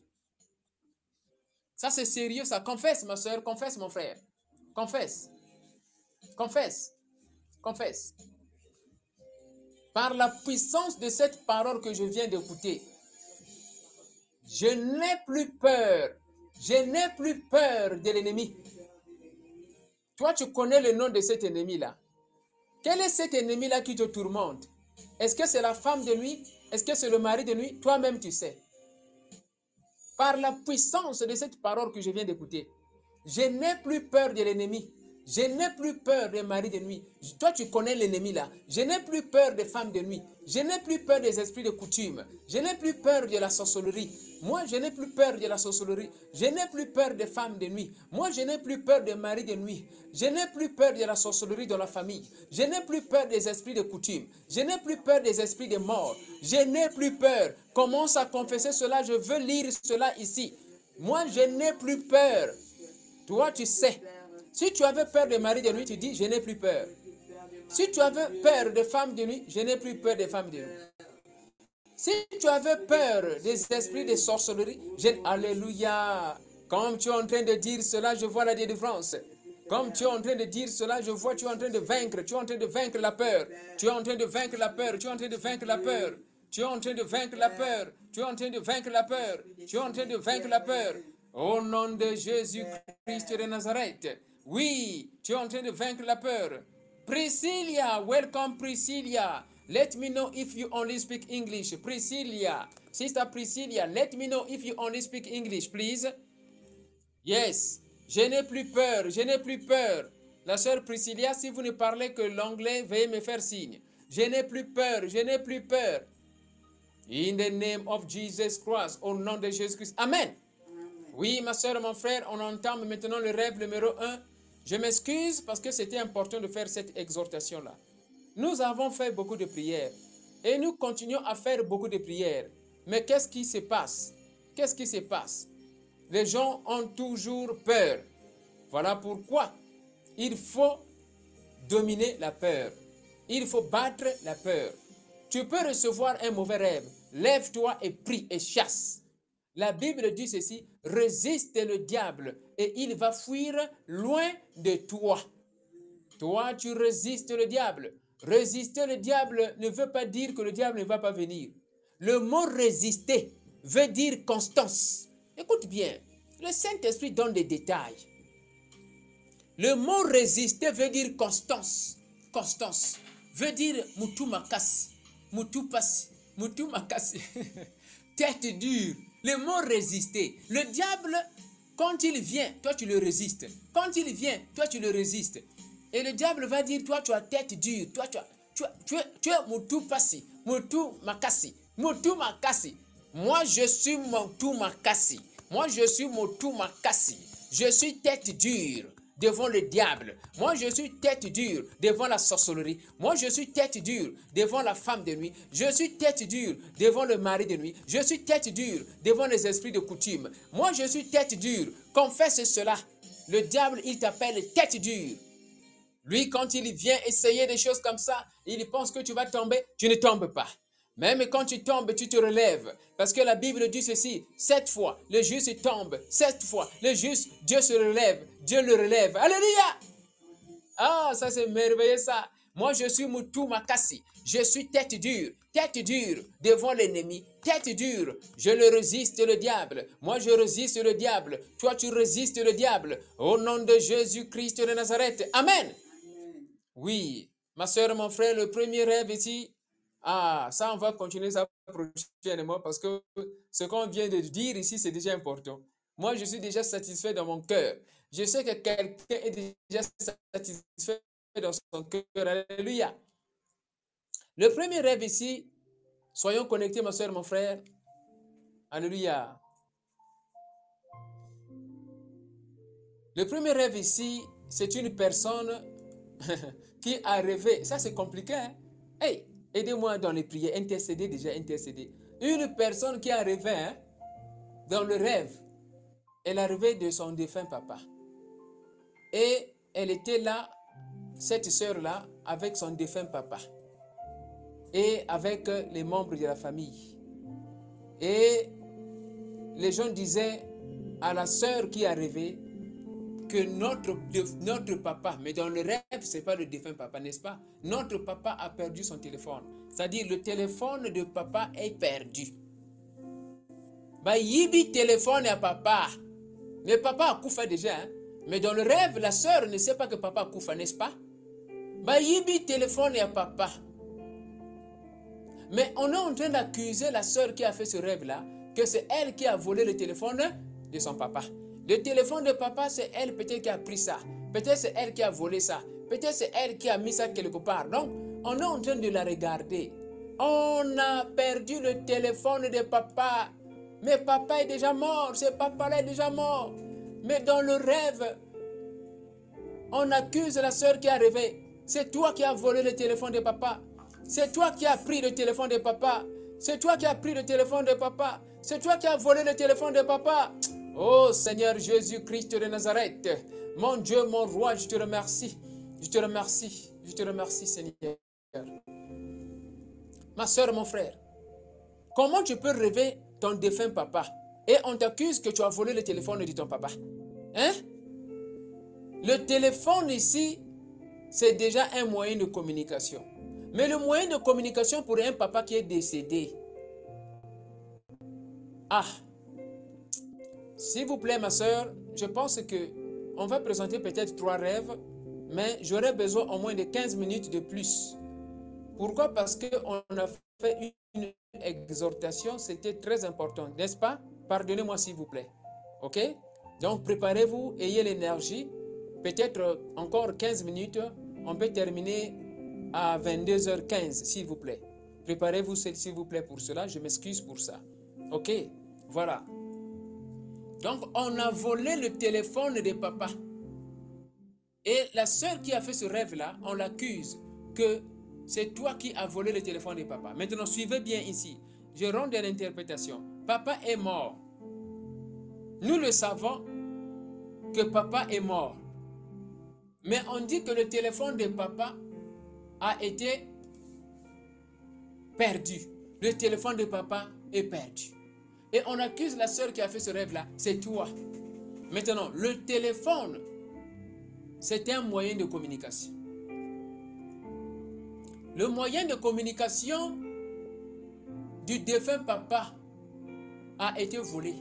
Ça, c'est sérieux, ça. Confesse, ma soeur. Confesse, mon frère. Confesse. Confesse. Confesse. Par la puissance de cette parole que je viens d'écouter, je n'ai plus peur. Je n'ai plus peur de l'ennemi. Toi, tu connais le nom de cet ennemi-là. Quel est cet ennemi-là qui te tourmente? Est-ce que c'est la femme de nuit? Est-ce que c'est le mari de nuit? Toi-même, tu sais. Par la puissance de cette parole que je viens d'écouter, je n'ai plus peur de l'ennemi. Je n'ai plus peur des maris de nuit. Toi, tu connais l'ennemi là. Je n'ai plus peur des femmes de nuit. Je n'ai plus peur des esprits de coutume. Je n'ai plus peur de la sorcellerie. Moi, je n'ai plus peur de la sorcellerie. Je n'ai plus peur des femmes de nuit. Moi, je n'ai plus peur des maris de nuit. Je n'ai plus peur de la sorcellerie dans la famille. Je n'ai plus peur des esprits de coutume. Je n'ai plus peur des esprits de mort. Je n'ai plus peur. Commence à confesser cela. Je veux lire cela ici. Moi, je n'ai plus peur. Toi, tu sais. Si tu avais peur des maris de nuit, tu dis, je n'ai plus peur. Si tu avais peur des femmes de nuit, je n'ai plus peur des femmes de nuit. Si tu avais peur des esprits de sorcellerie, alléluia. Comme tu es en train de dire cela, je vois la délivrance. Comme tu es en train de dire cela, je vois, tu es en train de vaincre. Tu es en train de vaincre la peur. Tu es en train de vaincre la peur. Tu es en train de vaincre la peur. Tu es en train de vaincre la peur. Tu es en train de vaincre la peur. Tu es en train de vaincre la peur. Au nom de Jésus-Christ de Nazareth. Oui, tu es en train de vaincre la peur. Priscilla, welcome Priscilla. Let me know if you only speak English. Priscilla, Sister Priscilla, let me know if you only speak English, please. Yes, je n'ai plus peur, je n'ai plus peur. La sœur Priscilla, si vous ne parlez que l'anglais, veuillez me faire signe. Je n'ai plus peur, je n'ai plus peur. In the name of Jesus Christ, au nom de Jésus-Christ. Amen. Oui, ma soeur, mon frère, on entame maintenant le rêve numéro 1. Je m'excuse parce que c'était important de faire cette exhortation-là. Nous avons fait beaucoup de prières et nous continuons à faire beaucoup de prières. Mais qu'est-ce qui se passe? Qu'est-ce qui se passe? Les gens ont toujours peur. Voilà pourquoi il faut dominer la peur. Il faut battre la peur. Tu peux recevoir un mauvais rêve. Lève-toi et prie et chasse. La Bible dit ceci, résiste le diable et il va fuir loin de toi. Toi, tu résistes le diable. Résister le diable ne veut pas dire que le diable ne va pas venir. Le mot résister veut dire constance. Écoute bien, le Saint-Esprit donne des détails. Le mot résister veut dire constance. Constance veut dire mutu makasi, mutu pasi, mutu makasi. Tête dure. Le mot résister. Le diable, quand il vient, toi tu le résistes. Quand il vient, toi tu le résistes. Et le diable va dire, toi tu as tête dure. Toi tu es mutu pasi, mutu makasi, mutu makasi. Moi je suis mutu makasi. Moi je suis mutu makasi. Je suis tête dure devant le diable. Moi, je suis tête dure devant la sorcellerie. Moi, je suis tête dure devant la femme de nuit. Je suis tête dure devant le mari de nuit. Je suis tête dure devant les esprits de coutume. Moi, je suis tête dure. Confesse cela. Le diable, il t'appelle tête dure. Lui, quand il vient essayer des choses comme ça, il pense que tu vas tomber. Tu ne tombes pas. Même quand tu tombes, tu te relèves. Parce que la Bible dit ceci, 7 fois, le juste tombe. 7 fois, le juste, Dieu se relève. Dieu le relève. Alléluia! Ah, ça c'est merveilleux ça. Moi, je suis mutu makasi. Je suis tête dure devant l'ennemi. Tête dure, je le résiste le diable. Moi, je résiste le diable. Toi, tu résistes le diable. Au nom de Jésus-Christ de Nazareth. Amen. Oui, ma soeur, mon frère, le premier rêve ici, ça, on va continuer ça prochainement parce que ce qu'on vient de dire ici, c'est déjà important. Moi, je suis déjà satisfait dans mon cœur. Je sais que quelqu'un est déjà satisfait dans son cœur. Alléluia. Le premier rêve ici, soyons connectés, ma soeur, mon frère. Alléluia. Le premier rêve ici, c'est une personne qui a rêvé. Ça, c'est compliqué. Hein? Hey! Aidez-moi dans les prières, intercédez déjà, intercédez. Une personne qui a rêvé, hein, dans le rêve, elle a rêvé de son défunt papa. Et elle était là, cette sœur-là, avec son défunt papa. Et avec les membres de la famille. Et les gens disaient à la sœur qui a rêvé que notre papa, mais dans le rêve, ce n'est pas le défunt papa, n'est-ce pas? Notre papa a perdu son téléphone. C'est-à-dire, le téléphone de papa est perdu. Bah, yibi téléphone à papa. Mais papa a koufa déjà. Hein? Mais dans le rêve, la sœur ne sait pas que papa a koufa, n'est-ce pas? Bah, yibi téléphone à papa. Mais on est en train d'accuser la sœur qui a fait ce rêve-là, que c'est elle qui a volé le téléphone de son papa. Le téléphone de papa, c'est elle peut-être qui a pris ça. Peut-être c'est elle qui a volé ça. Peut-être c'est elle qui a mis ça quelque part. Donc, on est en train de la regarder. On a perdu le téléphone de papa. Mais papa est déjà mort. Ce papa-là est déjà mort. Mais dans le rêve, on accuse la sœur qui a rêvé. C'est toi qui as volé le téléphone de papa. C'est toi qui as pris le téléphone de papa. C'est toi qui as pris le téléphone de papa. C'est toi qui as volé le téléphone de papa. Oh Seigneur Jésus-Christ de Nazareth, mon Dieu, mon roi, je te remercie. Je te remercie. Je te remercie, Seigneur. Ma soeur, mon frère, comment tu peux rêver ton défunt papa et on t'accuse que tu as volé le téléphone de ton papa? Hein? Le téléphone ici, c'est déjà un moyen de communication. Mais le moyen de communication pour un papa qui est décédé. S'il vous plaît, ma soeur, je pense qu'on va présenter peut-être 3 rêves, mais j'aurais besoin au moins de 15 minutes de plus. Pourquoi? Parce qu'on a fait une exhortation, c'était très important, n'est-ce pas? Pardonnez-moi s'il vous plaît. Ok? Donc préparez-vous, ayez l'énergie Peut-être encore 15 minutes, on peut terminer à 22h15, s'il vous plaît. Préparez-vous, s'il vous plaît, pour cela. Je m'excuse pour ça. OK? Voilà. Donc, on a volé le téléphone de papa. Et la sœur qui a fait ce rêve-là, on l'accuse que c'est toi qui as volé le téléphone de papa. Maintenant, suivez bien ici. Je rends de l'interprétation. Papa est mort. Nous le savons que papa est mort. Mais on dit que le téléphone de papa a été perdu. Le téléphone de papa est perdu. Et on accuse la sœur qui a fait ce rêve-là, c'est toi. Maintenant, le téléphone, c'est un moyen de communication. Le moyen de communication du défunt papa a été volé.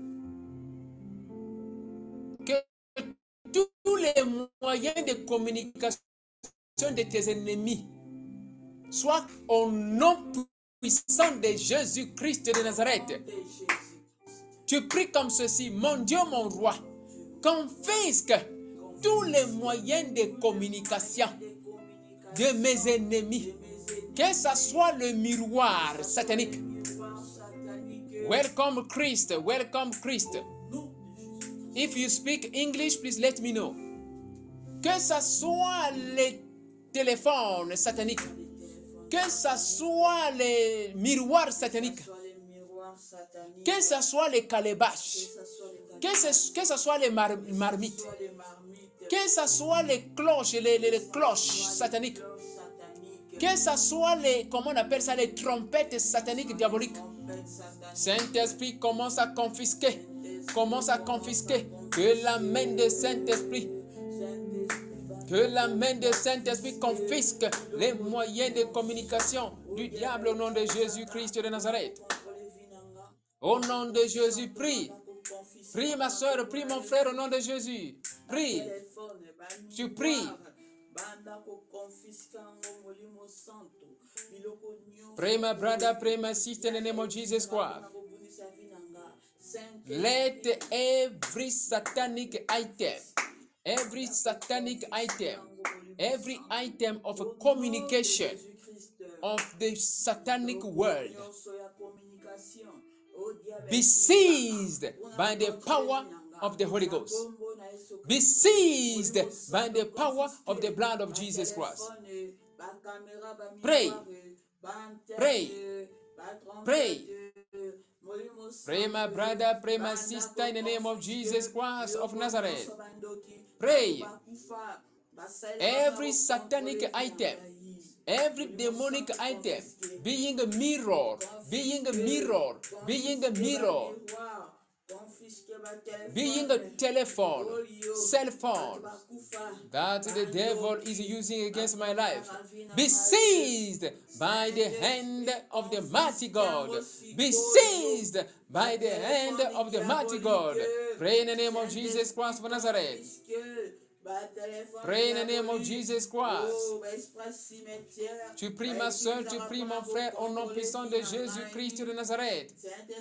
Que tous les moyens de communication de tes ennemis soient au nom puissant de Jésus-Christ de Nazareth. Tu pries comme ceci: mon Dieu, mon roi, confisque tous les moyens de communication de mes ennemis, que ce soit le miroir satanique. Welcome Christ, welcome Christ. If you speak English, please let me know. Que ce soit les téléphones sataniques, que ce soit les miroirs sataniques, que ce soit les calebaches, que ce soit les marmites, que ce soit les cloches, les cloches sataniques, que ce soit les, comment on appelle ça, les trompettes sataniques diaboliques. Saint-Esprit commence à confisquer, que la main de Saint-Esprit, confisque les moyens de communication du diable au nom de Jésus-Christ de Nazareth. Au nom de Jésus, prie. Prie ma soeur, prie mon frère au nom de Jésus. Prie. Tu pries. Pray my brother, pray my sister in the name of Jesus Christ. Let every satanic item, every item of a communication of the satanic world be seized by the power of the Holy Ghost. Be seized by the power of the blood of Jesus Christ. Pray. Pray. Pray. Pray, my brother, pray, my sister, in the name of Jesus Christ of Nazareth. Pray. Every satanic item, every demonic item, being a mirror, being a telephone, cell phone, that the devil is using against my life, be seized by the hand of the mighty God. Be seized by the hand of the mighty God. Pray in the name of Jesus Christ of Nazareth. Pray in the name of Jesus Christ. Tu pries ma soeur, tu pries mon frère au nom puissant de Jésus-Christ de Nazareth.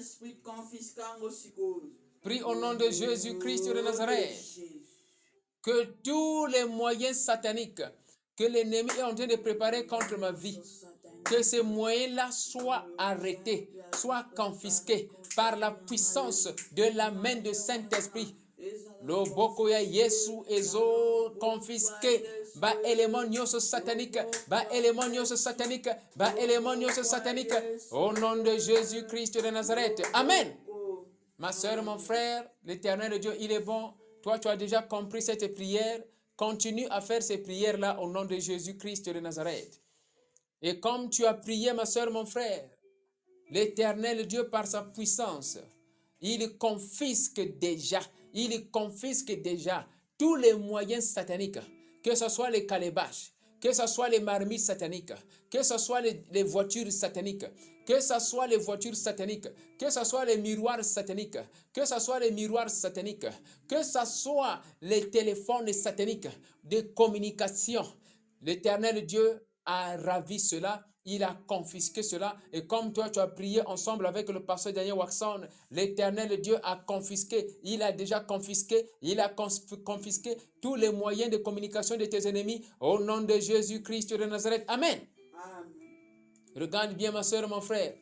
Prie au nom de Jésus-Christ de Nazareth. Que tous les moyens sataniques que l'ennemi est en train de préparer contre ma vie, que ces moyens-là soient arrêtés, soient confisqués par la puissance de la main de Saint-Esprit. Le bokoya Yesu ezo confisqué ba élément nyoso satanique, au nom de Jésus-Christ de Nazareth. Amen. Ma soeur, mon frère, l'Éternel Dieu, il est bon. Toi, tu as déjà compris cette prière. Continue à faire ces prières-là au nom de Jésus-Christ de Nazareth. Et comme tu as prié, ma soeur, mon frère, l'Éternel Dieu, par sa puissance, il confisque déjà tous les moyens sataniques, que ce soit les calebaches, que ce soit les marmites sataniques, que ce soit les voitures sataniques, que ce soit les voitures sataniques, que ce soit les miroirs sataniques, que ce soit les miroirs sataniques, que ce soit les téléphones sataniques de communication. L'Éternel Dieu a ravi cela il a confisqué cela. Et comme toi, tu as prié ensemble avec le pasteur Daniel Waxon, l'Éternel Dieu a confisqué, il a déjà confisqué, il a confisqué tous les moyens de communication de tes ennemis au nom de Jésus-Christ de Nazareth. Amen. Amen. Regarde bien ma soeur, mon frère.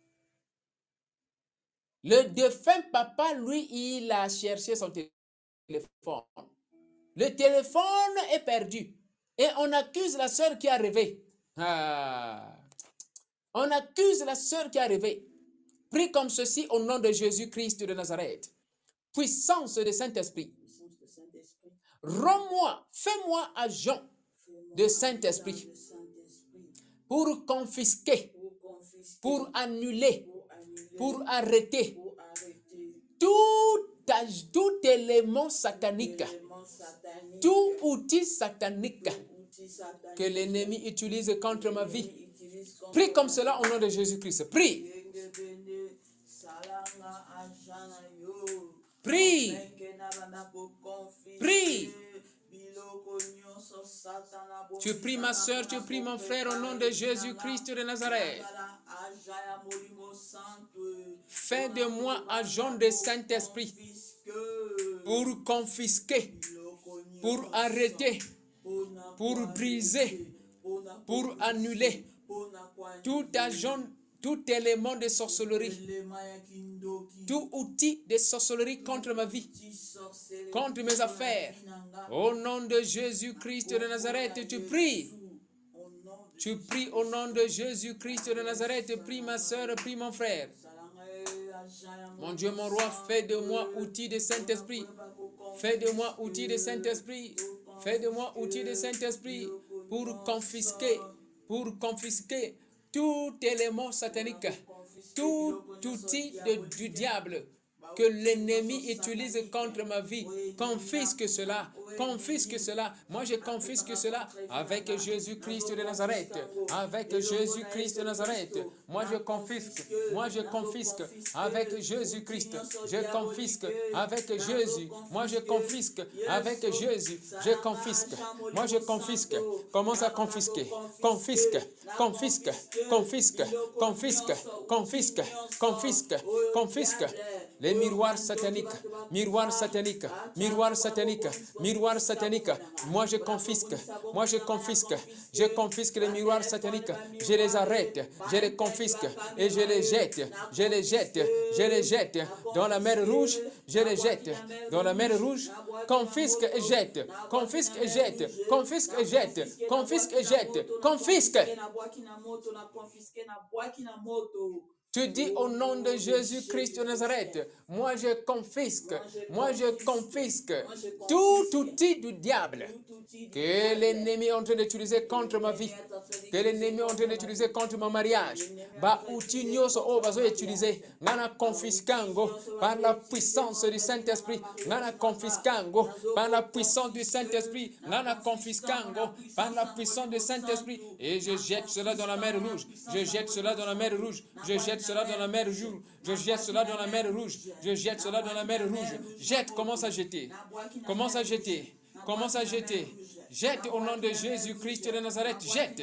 Le défunt papa, lui, il a cherché son téléphone. Le téléphone est perdu. Et on accuse la soeur qui a rêvé. On accuse la sœur qui est arrivée. Prie comme ceci au nom de Jésus-Christ de Nazareth. Puissance de Saint-Esprit. Rends-moi, fais-moi agent de Saint-Esprit pour confisquer, pour annuler, pour arrêter tout élément satanique, tout outil satanique que l'ennemi utilise contre ma vie. Prie comme cela au nom de Jésus-Christ. Prie. Prie. Prie. Tu pries ma soeur, tu pries mon frère au nom de Jésus-Christ de Nazareth. Fais de moi agent de Saint-Esprit pour confisquer, pour arrêter, pour briser, pour annuler tout agent, tout élément de sorcellerie, tout outil de sorcellerie contre ma vie, contre mes affaires. Au nom de Jésus-Christ de Nazareth, tu pries. Tu pries au nom de Jésus-Christ de Nazareth. Prie ma soeur, prie mon frère. Mon Dieu, mon roi, fais de moi outil de Saint-Esprit. Fais de moi outil de Saint-Esprit. Fais de moi outil de Saint-Esprit pour confisquer tout élément satanique, tout outil du diable que l'ennemi utilise contre ma vie. Confisque cela, confisque cela. Moi, je confisque cela avec Jésus-Christ de Nazareth. Avec Jésus-Christ de Nazareth. Moi, je confisque avec Jésus-Christ. Je confisque avec Jésus. Moi, je confisque avec Jésus. Je confisque. Moi, je confisque. Commence à confisquer. Confisque, confisque, confisque, confisque, confisque, confisque, confisque. Les miroirs sataniques, miroirs sataniques, miroirs sataniques, miroirs sataniques. Moi, je confisque, je confisque les miroirs sataniques. Je les arrête, je les confisque et je les jette, je les jette, je les jette dans la mer Rouge. Je les jette dans la mer Rouge. Confisque et jette, confisque et jette, confisque et jette, confisque et jette, confisque. Tu dis au nom de Jésus-Christ de Nazareth, moi je confisque tout outil du diable que l'ennemi est en train d'utiliser contre ma vie, que l'ennemi est en train d'utiliser contre mon mariage. Outil nyoso o bazo utiliser, nana confiscango par la puissance du Saint-Esprit, nana confiscango par la puissance du Saint-Esprit, nana confiscango par la puissance du Saint-Esprit, et je jette cela dans la mer Rouge, je jette cela dans la mer Rouge, je jette cela dans la mer Rouge, je jette cela dans la mer Rouge, je jette cela dans la mer Rouge. Jette, commence à jeter, commence à jeter, commence à jeter. Jette au nom de Jésus-Christ de Nazareth, jette.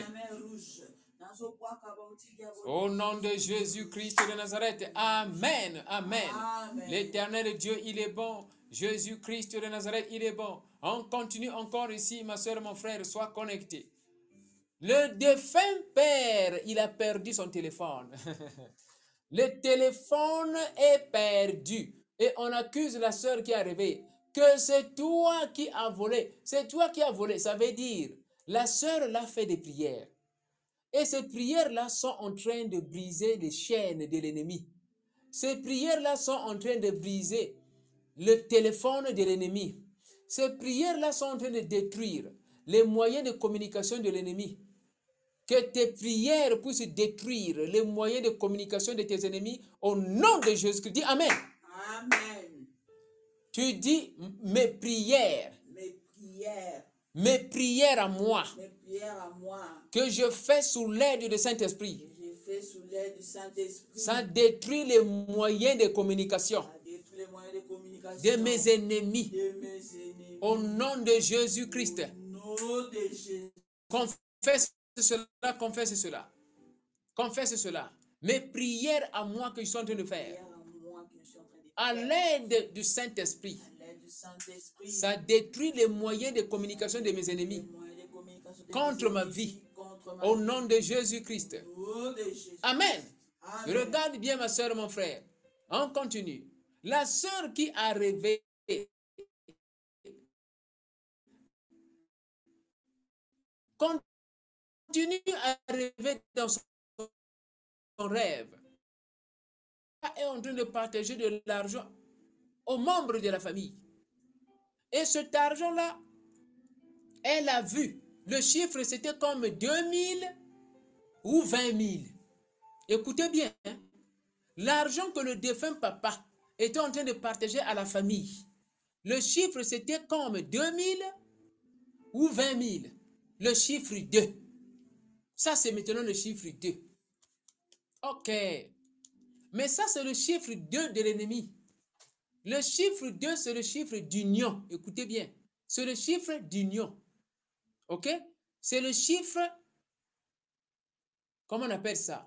Au nom de Jésus-Christ de Nazareth, amen, amen. L'Éternel Dieu, il est bon. Jésus-Christ de Nazareth, il est bon. On continue encore ici, ma soeur, mon frère, sois connecté. Le défunt père, il a perdu son téléphone. Le téléphone est perdu. Et on accuse la soeur qui est arrivée que c'est toi qui as volé. C'est toi qui as volé. Ça veut dire, la soeur l'a fait des prières. Et ces prières-là sont en train de briser les chaînes de l'ennemi. Ces prières-là sont en train de briser le téléphone de l'ennemi. Ces prières-là sont en train de détruire les moyens de communication de l'ennemi. Que tes prières puissent détruire les moyens de communication de tes ennemis au nom de Jésus-Christ. Dis Amen. Amen. Tu dis mes prières. Mes prières à moi. Que je fais sous l'aide du Saint-Esprit. Ça détruit les moyens de communication de mes ennemis. Au nom de Jésus-Christ. Confesse cela, confesse cela. Confesse cela. Mes prières à moi que je suis en train de faire, Prière à moi que je suis en train de à faire. l'aide du Saint-Esprit, À l'aide du Saint-Esprit. ça détruit les moyens de communication de mes Les ennemis moyens de communication de contre mes ma ennemis, vie, contre ma au vie. nom de Jésus-Christ. Au nom de Jésus. Amen. Amen. Regarde bien ma soeur, mon frère. On continue. La soeur qui a rêvé, continue à rêver dans son rêve. Elle est en train de partager de l'argent aux membres de la famille. Et cet argent-là, elle a vu. Le chiffre, c'était comme 2000 ou 20 000. Écoutez bien, hein? L'argent que le défunt papa était en train de partager à la famille. Le chiffre, c'était comme 2000 ou 20 000. Le chiffre 2. Ça, c'est maintenant le chiffre 2. Ok. Mais ça, c'est le chiffre 2 de l'ennemi. Le chiffre 2, c'est le chiffre d'union. Écoutez bien. C'est le chiffre d'union. Ok? C'est le chiffre, comment on appelle ça?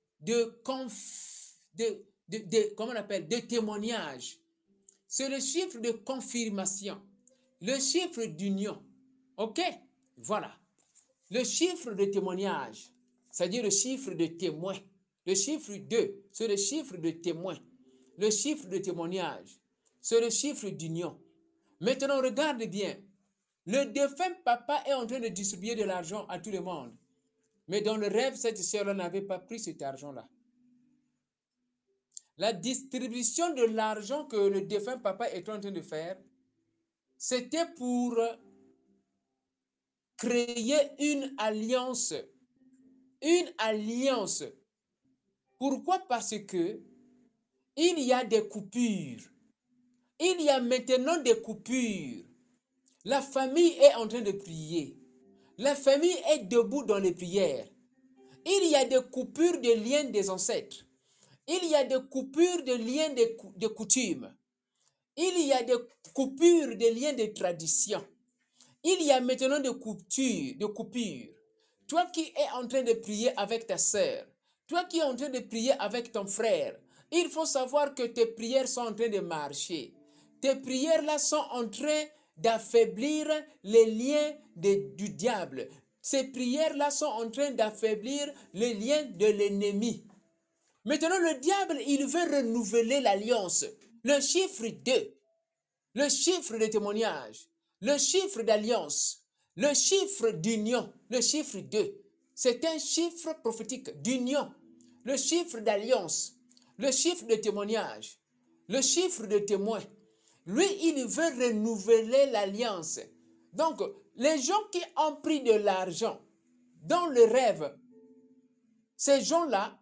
Comment on appelle? De témoignage. C'est le chiffre de confirmation. Le chiffre d'union. Ok? Voilà. Le chiffre de témoignage, c'est-à-dire le chiffre de témoin. Le chiffre 2, c'est le chiffre de témoin. Le chiffre de témoignage, c'est le chiffre d'union. Maintenant, regarde bien. Le défunt papa est en train de distribuer de l'argent à tout le monde. Mais dans le rêve, cette sœur-là n'avait pas pris cet argent-là. La distribution de l'argent que le défunt papa est en train de faire, c'était pour créer une alliance. Une alliance. Pourquoi? Parce que il y a des coupures. Il y a maintenant des coupures. La famille est en train de prier. La famille est debout dans les prières. Il y a des coupures de liens des ancêtres. Il y a des coupures de liens de coutumes. Il y a des coupures de liens de tradition. Il y a maintenant des coupures. Toi qui es en train de prier avec ta sœur, toi qui es en train de prier avec ton frère, il faut savoir que tes prières sont en train de marcher. Tes prières-là sont en train d'affaiblir les liens du diable. Ces prières-là sont en train d'affaiblir les liens de l'ennemi. Maintenant, le diable, il veut renouveler l'alliance. Le chiffre 2, le chiffre de témoignage, le chiffre d'alliance, le chiffre d'union, le chiffre 2. C'est un chiffre prophétique d'union, le chiffre d'alliance, le chiffre de témoignage, le chiffre de témoin. Lui, il veut renouveler l'alliance. Donc, les gens qui ont pris de l'argent dans le rêve, ces gens-là,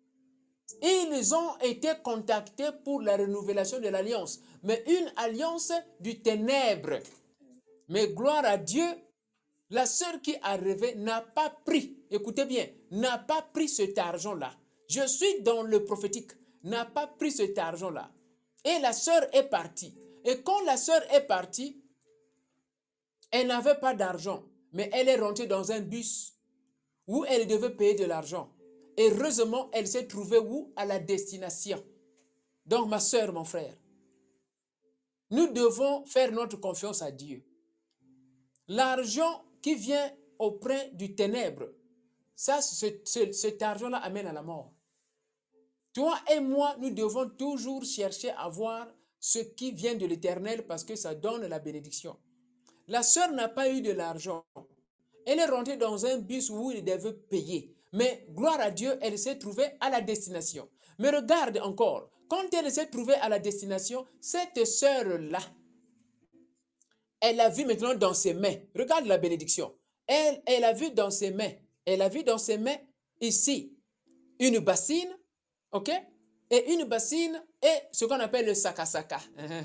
ils ont été contactés pour la renouvelation de l'alliance, mais une alliance du ténèbre. Mais gloire à Dieu, la sœur qui a rêvé n'a pas pris, écoutez bien, n'a pas pris cet argent-là. Je suis dans le prophétique, n'a pas pris cet argent-là. Et la sœur est partie. Et quand la sœur est partie, elle n'avait pas d'argent, mais elle est rentrée dans un bus où elle devait payer de l'argent. Heureusement, elle s'est trouvée où? À la destination. Donc, ma sœur, mon frère, nous devons faire notre confiance à Dieu. L'argent qui vient auprès du ténèbre, ça, cet argent-là amène à la mort. Toi et moi, nous devons toujours chercher à voir ce qui vient de l'Éternel parce que ça donne la bénédiction. La sœur n'a pas eu de l'argent. Elle est rentrée dans un bus où il devait payer. Mais gloire à Dieu, elle s'est trouvée à la destination. Mais regarde encore, quand elle s'est trouvée à la destination, cette sœur-là, elle a vu maintenant dans ses mains. Regarde la bénédiction. Elle a vu dans ses mains. Elle a vu dans ses mains ici une bassine, ok? Et une bassine et ce qu'on appelle le sakasaka.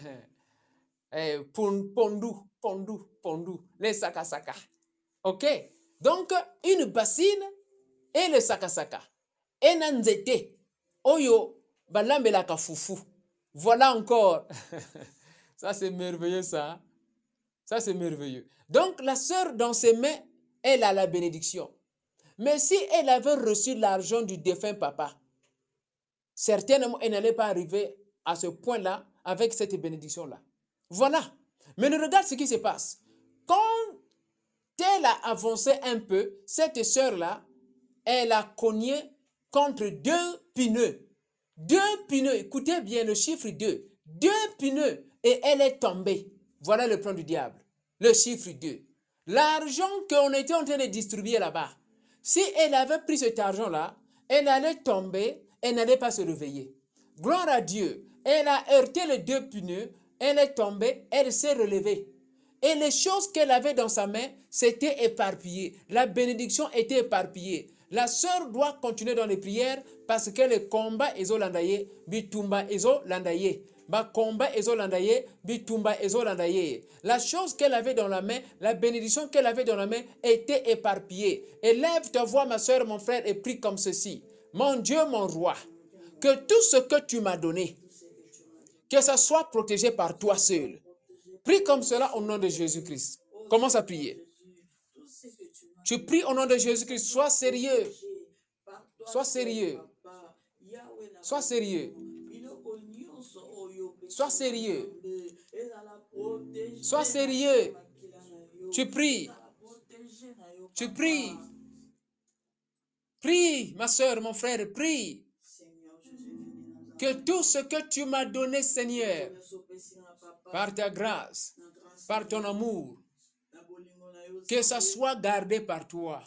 Pondu, les sakasaka. Ok? Donc, une bassine et le sakasaka. Et nanzete. Oyo, balambelaka foufou. Voilà encore. Ça, c'est merveilleux, ça. Ça, c'est merveilleux. Donc, la sœur, dans ses mains, elle a la bénédiction. Mais si elle avait reçu l'argent du défunt papa, certainement elle n'allait pas arriver à ce point-là avec cette bénédiction-là. Voilà. Mais regarde ce qui se passe. Quand elle a avancé un peu, cette sœur-là, elle a cogné contre 2 pneus. 2 pneus, écoutez bien le chiffre 2. 2 pneus et elle est tombée. Voilà le plan du diable. Le chiffre 2. L'argent qu'on était en train de distribuer là-bas, si elle avait pris cet argent-là, elle allait tomber, elle n'allait pas se réveiller. Gloire à Dieu. Elle a heurté les 2 pneus, elle est tombée, elle s'est relevée. Et les choses qu'elle avait dans sa main, c'était éparpillé. La bénédiction était éparpillée. La sœur doit continuer dans les prières parce que le combat est au landaye, bitumba est au landaye. Ba combat est au landaye, bitumba est au landaye. La chose qu'elle avait dans la main, la bénédiction qu'elle avait dans la main était éparpillée. Élève ta voix, ma sœur, mon frère, et prie comme ceci. Mon Dieu, mon roi, que tout ce que tu m'as donné, que ça soit protégé par toi seul. Prie comme cela au nom de Jésus-Christ. Commence à prier. Tu pries au nom de Jésus-Christ. Sois sérieux. Sois sérieux. Sois sérieux. Sois sérieux. Sois sérieux. Tu pries. Tu pries. Prie, ma soeur, mon frère, prie. Que tout ce que tu m'as donné, Seigneur, par ta grâce, par ton amour, que ça soit gardé par toi.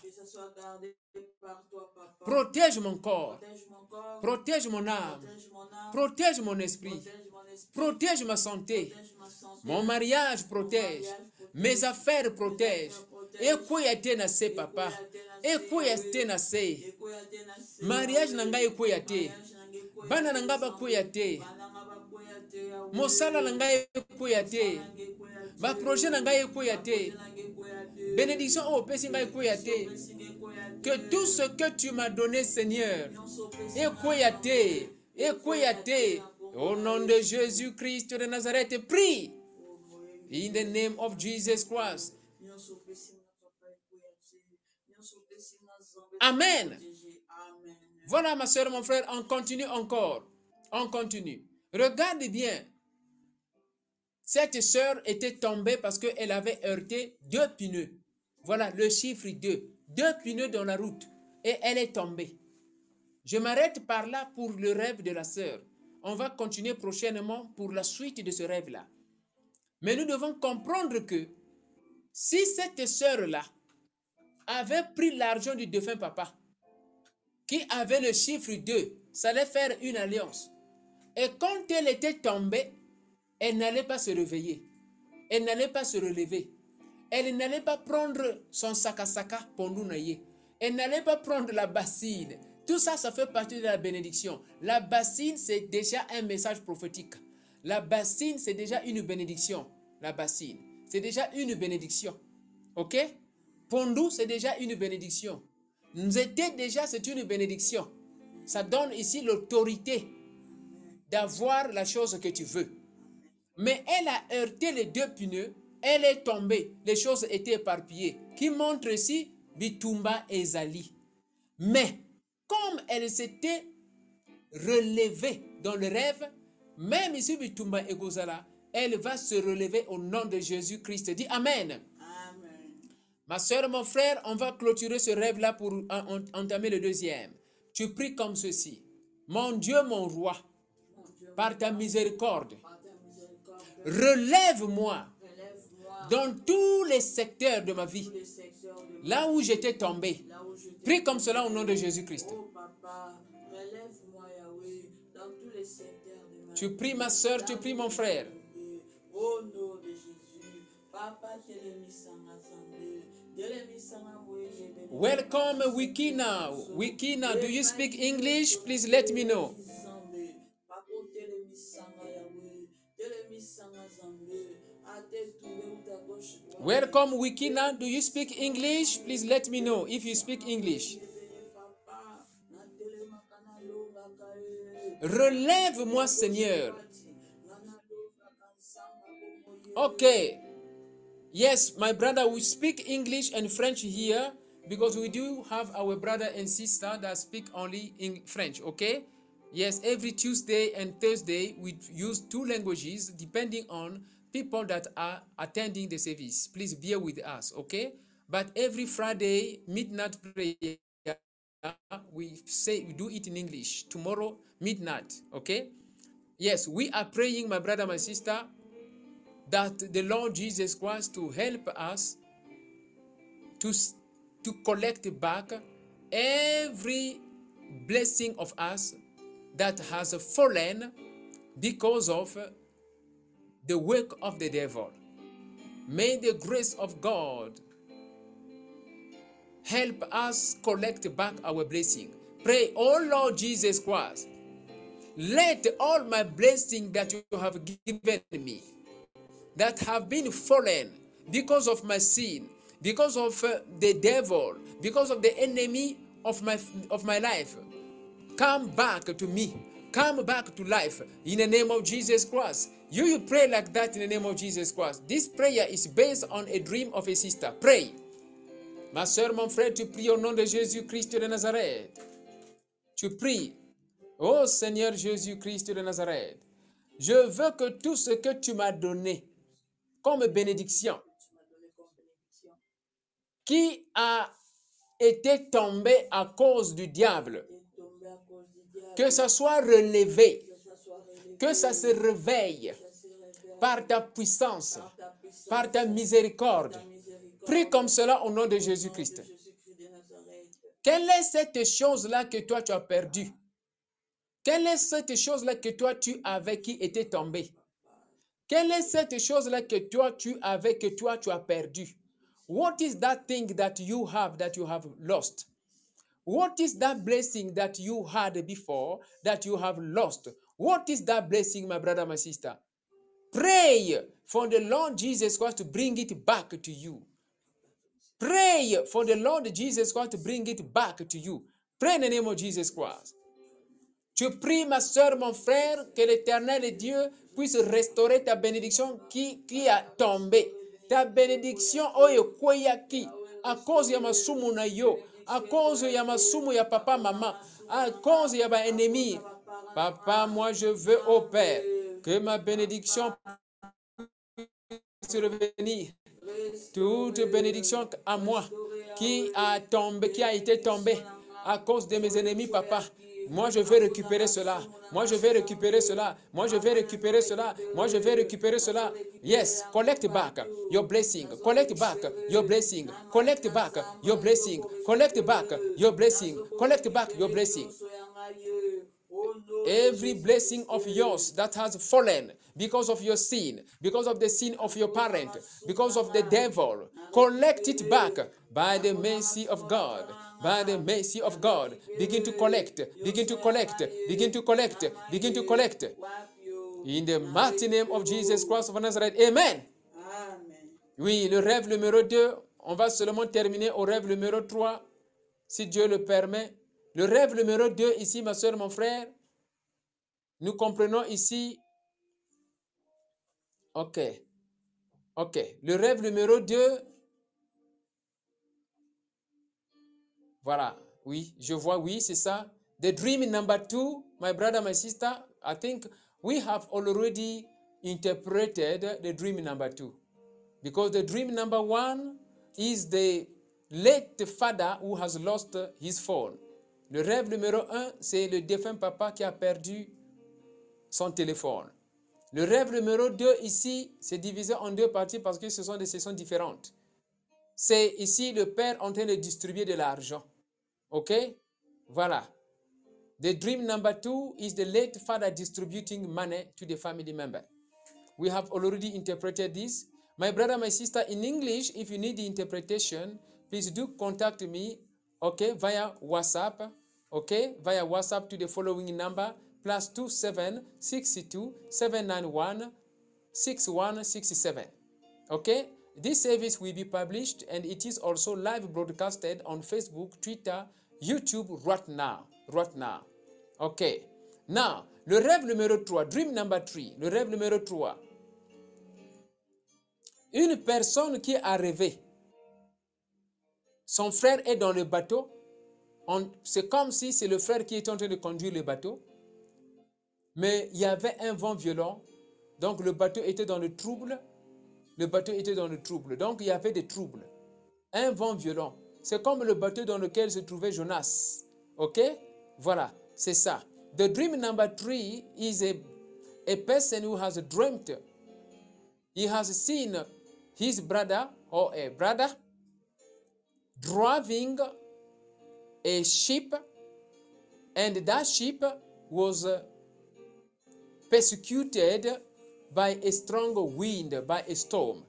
Protège mon corps, protège mon âme, protège mon esprit, protège ma santé, mon mariage protège, mes affaires protège. Et quoi yate na se papa, et quoi yate na se, mariage nanga e quoi yate, bana nanga ba quoi yate, mosala nanga e quoi yate, ba projet nanga e quoi yate, bénédiction au pesi nanga e quoi yate. Que tout ce que tu m'as donné, Seigneur, et au nom de Jésus-Christ de Nazareth, prie. In the name of Jesus Christ. Amen. Voilà, ma soeur, mon frère, on continue encore. On continue. Regarde bien. Cette soeur était tombée parce qu'elle avait heurté 2 pneus. Voilà, le chiffre 2. 2 pneus dans la route. Et elle est tombée. Je m'arrête par là pour le rêve de la sœur. On va continuer prochainement pour la suite de ce rêve-là. Mais nous devons comprendre que si cette sœur-là avait pris l'argent du défunt papa, qui avait le chiffre 2, ça allait faire une alliance. Et quand elle était tombée, elle n'allait pas se réveiller. Elle n'allait pas se relever. Elle n'allait pas prendre son sakasaka pondunaye. Elle n'allait pas prendre la bassine. Tout ça, ça fait partie de la bénédiction. La bassine, c'est déjà un message prophétique. La bassine, c'est déjà une bénédiction. La bassine, c'est déjà une bénédiction. Ok? Pondu, c'est déjà une bénédiction. Nzete, déjà, c'est une bénédiction. Ça donne ici l'autorité d'avoir la chose que tu veux. Mais elle a heurté les 2 pneus. Elle est tombée. Les choses étaient éparpillées. Qui montre ici Bitumba et Zali. Mais comme elle s'était relevée dans le rêve, même ici Bitumba et Gozala, elle va se relever au nom de Jésus-Christ. Dis Amen. Amen. Ma soeur, mon frère, on va clôturer ce rêve-là pour entamer le deuxième. Tu pries comme ceci. Mon Dieu, mon roi, par ta miséricorde, relève-moi dans tous les secteurs de ma vie, là où j'étais tombé. Prie comme cela au nom de Jésus-Christ. Tu pries ma soeur, tu pries mon frère. Au nom de Jésus, Papa, Welcome, Wikina. Wikina, do you speak English? Please let me know. Welcome, Wikina. Do you speak English? Please let me know if you speak English. Relève-moi, Seigneur. Okay. Yes, my brother, we speak English and French here because we do have our brother and sister that speak only in French, okay? Yes, every Tuesday and Thursday we use 2 languages depending on people that are attending the service. Please bear with us, okay? But every Friday midnight prayer, we do it in English. Tomorrow midnight, okay? Yes, we are praying, my brother, my sister, that the Lord Jesus Christ to help us to collect back every blessing of us that has fallen because of the work of the devil. May the grace of God help us collect back our blessing. Pray, oh Lord Jesus Christ, let all my blessings that you have given me, that have been fallen because of my sin, because of the devil, because of the enemy of my life, come back to me, come back to life in the name of Jesus Christ. You pray like that in the name of Jesus Christ. This prayer is based on a dream of a sister. Pray. Ma soeur, mon frère, tu pries au nom de Jésus-Christ de Nazareth. Tu pries. Oh Seigneur Jésus-Christ de Nazareth, je veux que tout ce que tu m'as donné comme bénédiction, qui a été tombé à cause du diable, que ça soit relevé, que ça se réveille par ta puissance, par ta miséricorde. Prie comme cela au nom de Jésus-Christ. Quelle est cette chose-là que toi tu as perdue? Quelle est cette chose-là que toi tu avais qui était tombée? Quelle est cette chose-là que toi tu avais, que toi tu as perdu? What is that thing that you have lost? What is that blessing that you had before that you have lost? What is that blessing, my brother, my sister? Pray for the Lord Jesus Christ to bring it back to you. Pray for the Lord Jesus Christ to bring it back to you. Pray in the name of Jesus Christ. Tu pries, ma soeur, mon frère, que l'Éternel Dieu puisse restaurer ta bénédiction qui a tombé. Ta bénédiction, oyo kweyaki, à cause ya masumu na yo, à cause ya masumu ya papa, maman, à cause ya ba ennemi. Papa, moi je veux, au Père, que ma bénédiction puisse revenir. Toute bénédiction à moi qui a été tombée à cause de mes ennemis, papa. Moi, je vais récupérer cela. Moi, je vais récupérer cela. Moi, je vais récupérer cela. Moi, je vais récupérer cela. Yes, collect back your blessing. Collect back your blessing. Collect back your blessing. Collect back your blessing. Collect back your blessing. Every blessing of yours that has fallen because of your sin, because of the sin of your parent, because of the devil, collect it back by the mercy of God. By the mercy of God, begin to collect, begin to collect, begin to collect, begin to collect. In the mighty name of Jesus Christ of Nazareth, Amen. Oui, le rêve numéro 2, on va seulement terminer au rêve numéro 3, si Dieu le permet. Le rêve numéro 2, ici, ma soeur, mon frère, nous comprenons ici. Ok. Le rêve numéro 2, voilà, oui, je vois, oui, c'est ça. The dream number 2, my brother, my sister, I think we have already interpreted the dream number 2. Because the dream number 1 is the late father who has lost his phone. Le rêve numéro 1, c'est le défunt papa qui a perdu son téléphone. Le rêve numéro 2 ici, c'est divisé en 2 parties parce que ce sont des sessions différentes. C'est ici le père en train de distribuer de l'argent. OK? Voilà. The dream number 2 is the late father distributing money to the family member. We have already interpreted this. My brother, my sister, in English, if you need the interpretation, please do contact me, okay, via WhatsApp, okay, via WhatsApp to the following number, +27 62 791 6167. Okay? This service will be published and it is also live broadcasted on Facebook, Twitter, YouTube right now. Okay. Now, le rêve numéro 3, dream number 3, le rêve numéro 3. Une personne qui a rêvé son frère est dans le bateau. C'est comme si c'est le frère qui est en train de conduire le bateau. Mais il y avait un vent violent. Donc le bateau était dans le trouble. Le bateau était dans le trouble. Donc il y avait des troubles. Un vent violent. C'est comme le bateau dans lequel se trouvait Jonas. OK? Voilà, c'est ça. The dream number 3 is a person who has dreamt. He has seen his brother or a brother driving a ship, and that ship was persecuted by a strong wind, by a storm.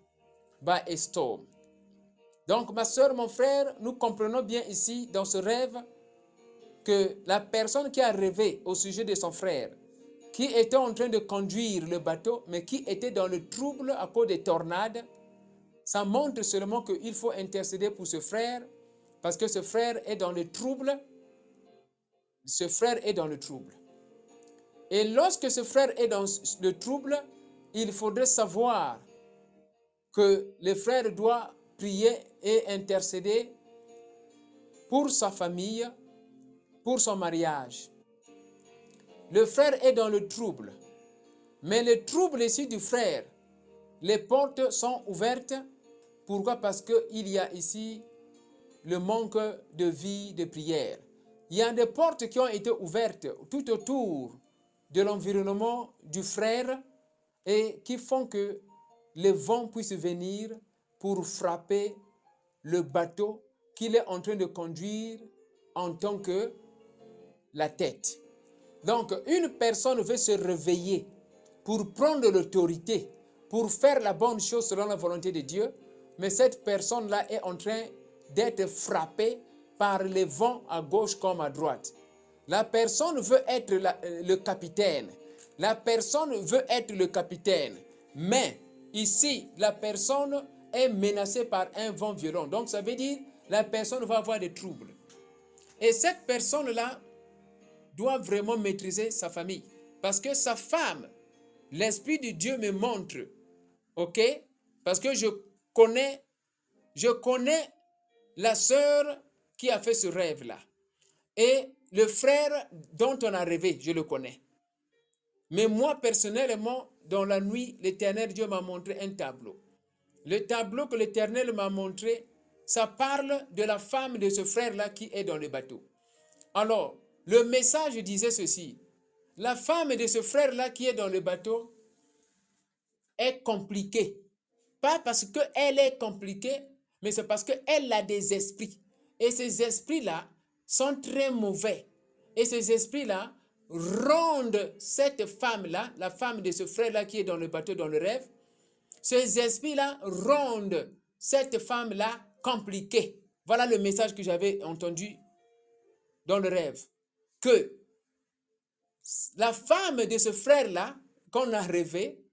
Donc, ma soeur, mon frère, nous comprenons bien ici, dans ce rêve, que la personne qui a rêvé au sujet de son frère, qui était en train de conduire le bateau, mais qui était dans le trouble à cause des tornades, ça montre seulement qu'il faut intercéder pour ce frère, parce que ce frère est dans le trouble. Ce frère est dans le trouble. Et lorsque ce frère est dans le trouble, il faudrait savoir que le frère doit prier et intercéder pour sa famille, pour son mariage. Le frère est dans le trouble. Mais le trouble ici du frère, les portes sont ouvertes. Pourquoi? Parce qu'il y a ici le manque de vie, de prière. Il y a des portes qui ont été ouvertes tout autour de l'environnement du frère et qui font que le vent puisse venir pour frapper le bateau qu'il est en train de conduire en tant que la tête. Donc, une personne veut se réveiller pour prendre l'autorité, pour faire la bonne chose selon la volonté de Dieu, mais cette personne-là est en train d'être frappée par les vents à gauche comme à droite. La personne veut être le capitaine. La personne veut être le capitaine. Mais ici, la personne est menacée par un vent violent. Donc, ça veut dire la personne va avoir des troubles. Et cette personne-là doit vraiment maîtriser sa famille. Parce que sa femme, l'Esprit de Dieu me montre, ok? Parce que je connais la sœur qui a fait ce rêve-là. Et le frère dont on a rêvé, je le connais. Mais moi, personnellement, dans la nuit, l'Éternel Dieu m'a montré un tableau. Le tableau que l'Éternel m'a montré, ça parle de la femme de ce frère-là qui est dans le bateau. Alors, le message disait ceci. La femme de ce frère-là qui est dans le bateau est compliquée. Pas parce qu'elle est compliquée, mais c'est parce qu'elle a des esprits. Et ces esprits-là sont très mauvais. Et ces esprits-là rendent cette femme-là, la femme de ce frère-là qui est dans le bateau, dans le rêve, ces esprits-là rendent cette femme-là compliquée. Voilà le message que j'avais entendu dans le rêve. Que la femme de ce frère-là, qu'on a rêvé,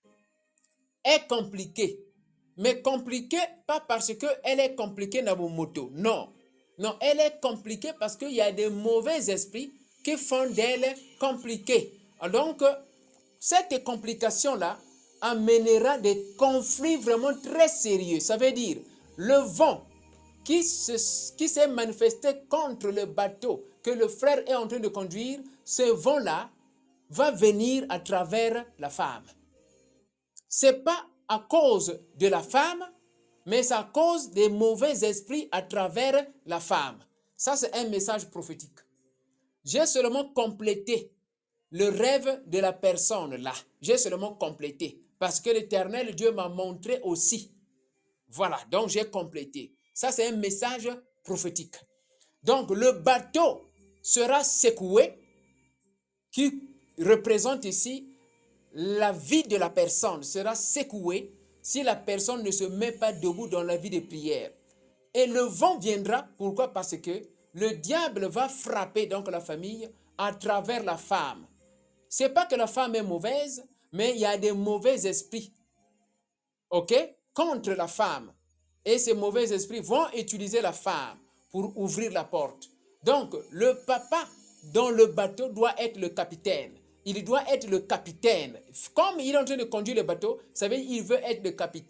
est compliquée. Mais compliquée, pas parce qu'elle est compliquée dans vos motos. Non. Non, elle est compliquée parce qu'il y a des mauvais esprits qui font d'elle compliquée. Donc, cette complication-là amènera des conflits vraiment très sérieux. Ça veut dire, le vent qui s'est manifesté contre le bateau que le frère est en train de conduire, ce vent-là va venir à travers la femme. Ce n'est pas à cause de la femme, mais c'est à cause des mauvais esprits à travers la femme. Ça, c'est un message prophétique. J'ai seulement complété le rêve de la personne là. J'ai seulement complété. Parce que l'Éternel Dieu m'a montré aussi. Voilà, donc j'ai complété. Ça, c'est un message prophétique. Donc, le bateau sera secoué, qui représente ici la vie de la personne, sera secouée si la personne ne se met pas debout dans la vie de prière. Et le vent viendra, pourquoi? Parce que le diable va frapper donc la famille à travers la femme. Ce n'est pas que la femme est mauvaise, mais il y a des mauvais esprits, ok, contre la femme. Et ces mauvais esprits vont utiliser la femme pour ouvrir la porte. Donc, le papa dans le bateau doit être le capitaine. Il doit être le capitaine. Comme il est en train de conduire le bateau, ça veut dire qu'il veut être le capitaine.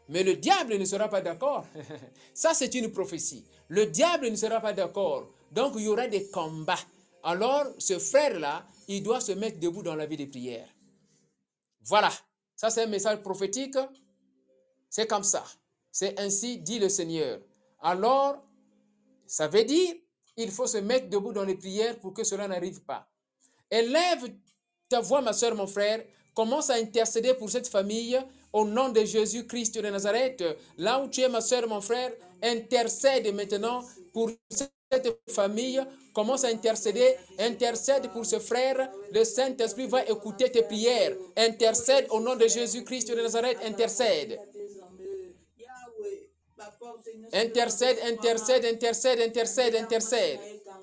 Mais le diable ne sera pas d'accord. Ça, c'est une prophétie. Le diable ne sera pas d'accord. Donc, il y aura des combats. Alors, ce frère-là, il doit se mettre debout dans la vie de prière. Voilà. Ça, c'est un message prophétique. C'est comme ça. C'est ainsi dit le Seigneur. Alors, ça veut dire, il faut se mettre debout dans les prières pour que cela n'arrive pas. Élève ta voix, ma soeur, mon frère. Commence à intercéder pour cette famille au nom de Jésus-Christ de Nazareth. Là où tu es, ma soeur, mon frère, intercède maintenant pour cette famille. Commence à intercéder. Intercède pour ce frère. Le Saint-Esprit va écouter tes prières. Intercède au nom de Jésus-Christ de Nazareth. Intercède. Intercède, intercède, intercède, intercède, intercède.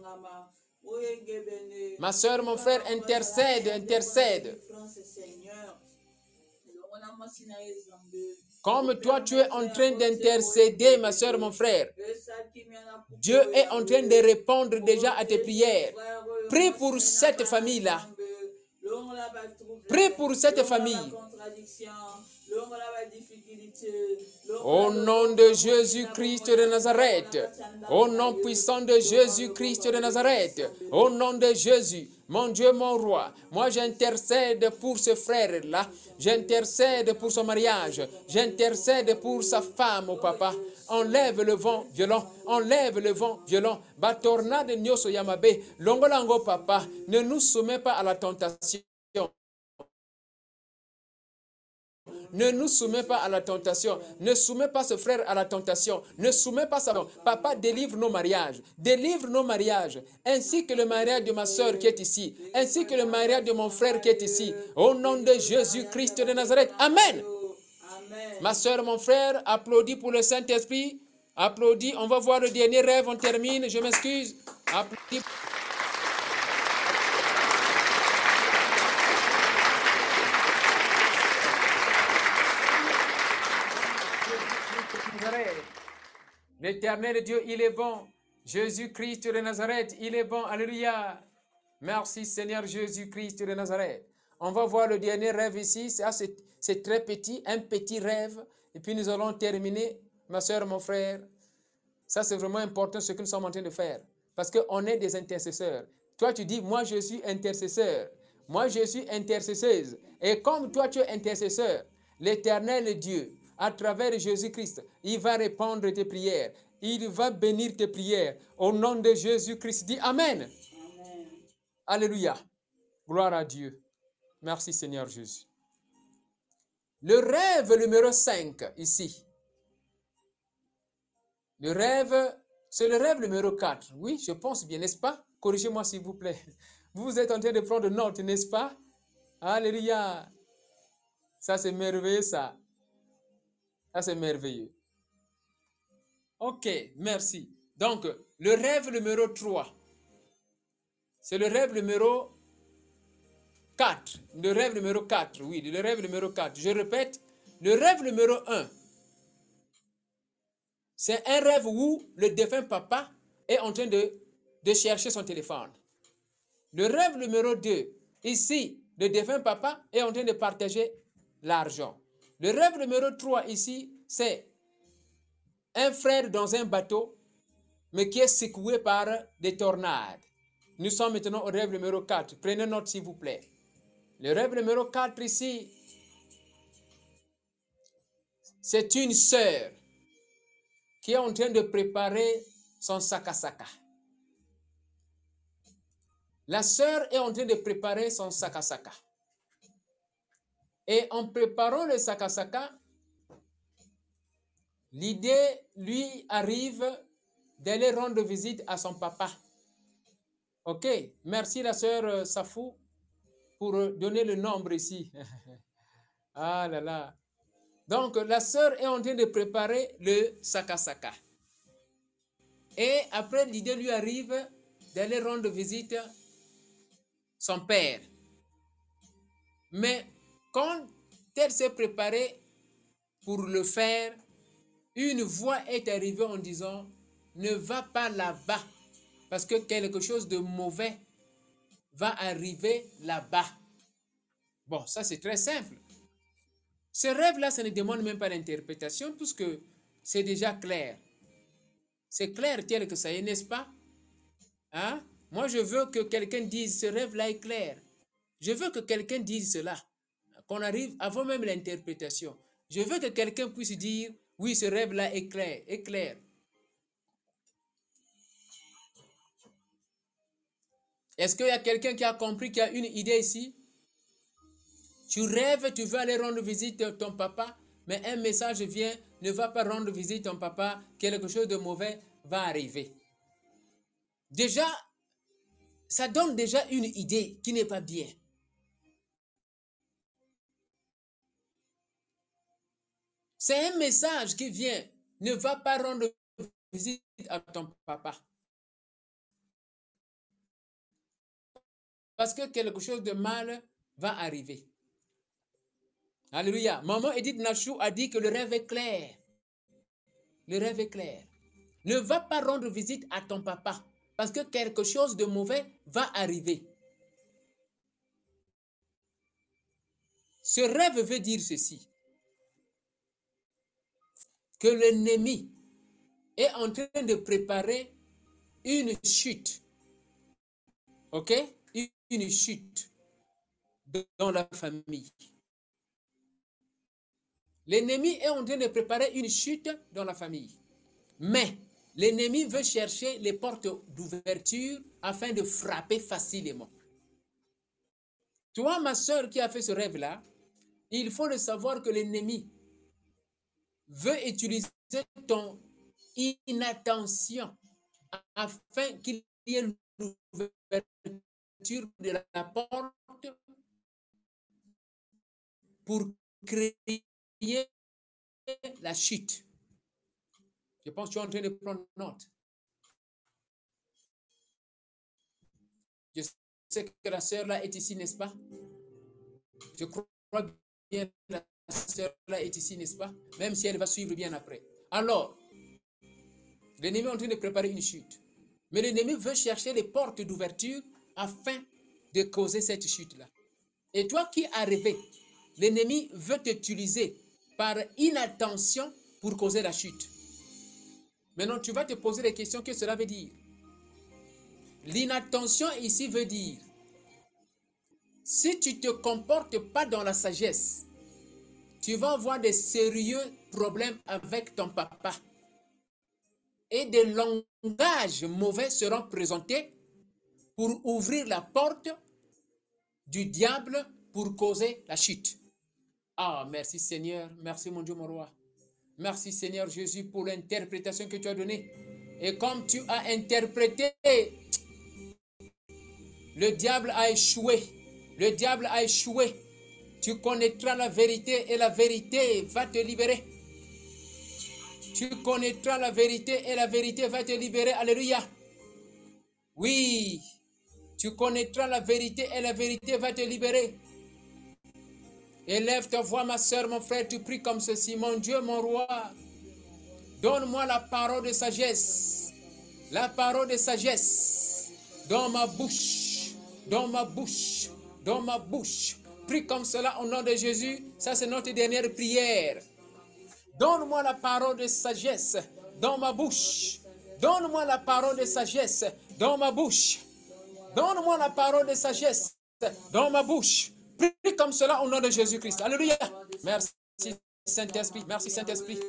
Ma soeur, mon frère, intercède, intercède. Comme toi, tu es en train d'intercéder, ma soeur, mon frère. Dieu est en train de répondre déjà à tes prières. Prie pour cette famille-là. Prie pour cette famille. Au nom de Jésus-Christ de Nazareth, au nom puissant de Jésus-Christ de Nazareth, au nom de Jésus, mon Dieu, mon roi, moi j'intercède pour ce frère-là, j'intercède pour son mariage, j'intercède pour sa femme, oh papa. Enlève le vent violent, enlève le vent violent. Batornade nyoso yamabe, longolango papa, ne nous soumets pas à la tentation. Ne nous soumets pas à la tentation. Ne soumets pas ce frère à la tentation. Ne soumets pas ça. Papa, délivre nos mariages. Délivre nos mariages. Ainsi que le mariage de ma soeur qui est ici. Ainsi que le mariage de mon frère qui est ici. Au nom de Jésus-Christ de Nazareth. Amen. Ma soeur, mon frère, applaudis pour le Saint-Esprit. Applaudis. On va voir le dernier rêve. On termine. Je m'excuse. Applaudis. L'éternel Dieu, il est bon. Jésus-Christ de Nazareth, il est bon. Alléluia. Merci Seigneur Jésus-Christ de Nazareth. On va voir le dernier rêve ici. C'est très petit, un petit rêve. Et puis nous allons terminer, ma soeur, mon frère. Ça, c'est vraiment important ce que nous sommes en train de faire. Parce qu'on est des intercesseurs. Toi, tu dis, moi, je suis intercesseur. Moi, je suis intercesseuse. Et comme toi, tu es intercesseur, l'éternel Dieu, à travers Jésus-Christ, il va répondre tes prières. Il va bénir tes prières. Au nom de Jésus-Christ, dis Amen. Amen. Alléluia. Gloire à Dieu. Merci Seigneur Jésus. Le rêve numéro 5 ici. Le rêve, c'est le rêve numéro 4. Oui, je pense bien, n'est-ce pas? Corrigez-moi s'il vous plaît. Vous êtes en train de prendre note, n'est-ce pas? Alléluia. Ça, c'est merveilleux, ça. Ça, c'est merveilleux. Ok, merci. Donc, le rêve numéro 3. C'est le rêve numéro 4. Le rêve numéro 4, oui, le rêve numéro 4. Je répète, le rêve numéro 1. C'est un rêve où le défunt papa est en train de chercher son téléphone. Le rêve numéro 2. Ici, le défunt papa est en train de partager l'argent. Le rêve numéro 3 ici, c'est un frère dans un bateau, mais qui est secoué par des tornades. Nous sommes maintenant au rêve numéro 4. Prenez note s'il vous plaît. Le rêve numéro 4 ici, c'est une sœur qui est en train de préparer son sakasaka. La sœur est en train de préparer son sakasaka. Et en préparant le sakasaka, l'idée lui arrive d'aller rendre visite à son papa. Ok, merci la sœur Safou pour donner le nombre ici. Ah là là. Donc la sœur est en train de préparer le sakasaka. Et après l'idée lui arrive d'aller rendre visite à son père. Mais quand elle s'est préparée pour le faire, une voix est arrivée en disant « Ne va pas là-bas, parce que quelque chose de mauvais va arriver là-bas. » Bon, ça c'est très simple. Ce rêve-là, ça ne demande même pas d'interprétation puisque c'est déjà clair. C'est clair tel que ça est, n'est-ce pas? Hein? Moi, je veux que quelqu'un dise, ce rêve-là est clair. Je veux que quelqu'un dise cela, qu'on arrive avant même l'interprétation. Je veux que quelqu'un puisse dire, oui, ce rêve-là est clair, est clair. Est-ce qu'il y a quelqu'un qui a compris, qui a une idée ici? Tu rêves, tu veux aller rendre visite à ton papa, mais un message vient, ne va pas rendre visite à ton papa, quelque chose de mauvais va arriver. Déjà, ça donne déjà une idée qui n'est pas bien. C'est un message qui vient, ne va pas rendre visite à ton papa. Parce que quelque chose de mal va arriver. Alléluia. Maman Edith Nachou a dit que le rêve est clair. Le rêve est clair. Ne va pas rendre visite à ton papa parce que quelque chose de mauvais va arriver. Ce rêve veut dire ceci. Que l'ennemi est en train de préparer une chute. OK? Une chute dans la famille. L'ennemi est en train de préparer une chute dans la famille. Mais l'ennemi veut chercher les portes d'ouverture afin de frapper facilement. Toi, ma soeur qui a fait ce rêve-là, il faut le savoir que l'ennemi veut utiliser ton inattention afin qu'il y ait l'ouverture de la porte pour créer la chute. Je pense que tu es en train de prendre note. Je sais que la sœur là est ici, n'est-ce pas? Je crois bien que la sœur là est ici, n'est-ce pas? Même si elle va suivre bien après. Alors, l'ennemi est en train de préparer une chute. Mais l'ennemi veut chercher les portes d'ouverture afin de causer cette chute-là. Et toi qui as rêvé, l'ennemi veut t'utiliser par inattention pour causer la chute. Maintenant, tu vas te poser des questions, qu'est-ce que cela veut dire? L'inattention ici veut dire, si tu ne te comportes pas dans la sagesse, tu vas avoir des sérieux problèmes avec ton papa. Et des langages mauvais seront présentés pour ouvrir la porte du diable pour causer la chute. Ah, merci Seigneur, merci mon Dieu, mon roi. Merci Seigneur Jésus pour l'interprétation que tu as donnée. Et comme tu as interprété, le diable a échoué. Le diable a échoué. Tu connaîtras la vérité et la vérité va te libérer. Tu connaîtras la vérité et la vérité va te libérer. Alléluia. Oui, tu connaîtras la vérité et la vérité va te libérer. Élève ta voix, ma soeur, mon frère, tu pries comme ceci. Mon Dieu, mon roi, donne-moi la parole de sagesse. La parole de sagesse dans ma bouche, dans ma bouche, dans ma bouche. Prie comme cela au nom de Jésus. Ça, c'est notre dernière prière. Donne-moi la parole de sagesse dans ma bouche. Donne-moi la parole de sagesse dans ma bouche. Donne-moi la parole de sagesse dans ma bouche. Prie comme cela au nom de Jésus-Christ. Alléluia. Merci Saint-Esprit. Merci Saint-Esprit.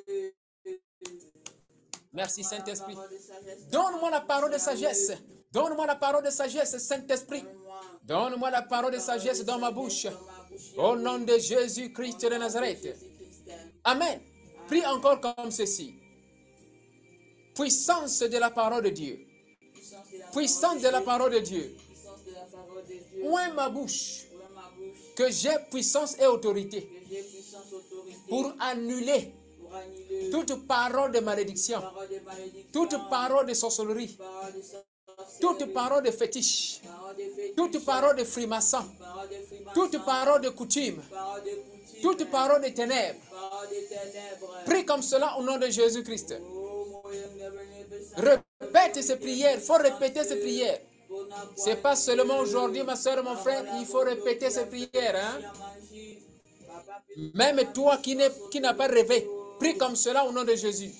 Merci Saint-Esprit. Donne-moi la parole de sagesse. Donne-moi la parole de sagesse, Saint-Esprit. Donne-moi la parole de sagesse dans ma bouche. Au nom de Jésus-Christ de Nazareth. Amen. Prie encore comme ceci. Puissance de la parole de Dieu. Puissance de la parole de Dieu. Ouvre ma bouche. Que j'ai puissance et autorité pour annuler toute parole de malédiction, toute parole de sorcellerie, toute parole de fétiche, toute parole de frimaçon, toute parole de coutume, toute parole de ténèbres. Prie comme cela au nom de Jésus-Christ. Répète ces prières, il faut répéter ces prières. Ce n'est pas seulement aujourd'hui, ma soeur, mon frère, il faut répéter ces prières. Hein? Même toi qui n'as pas rêvé, prie comme cela au nom de Jésus.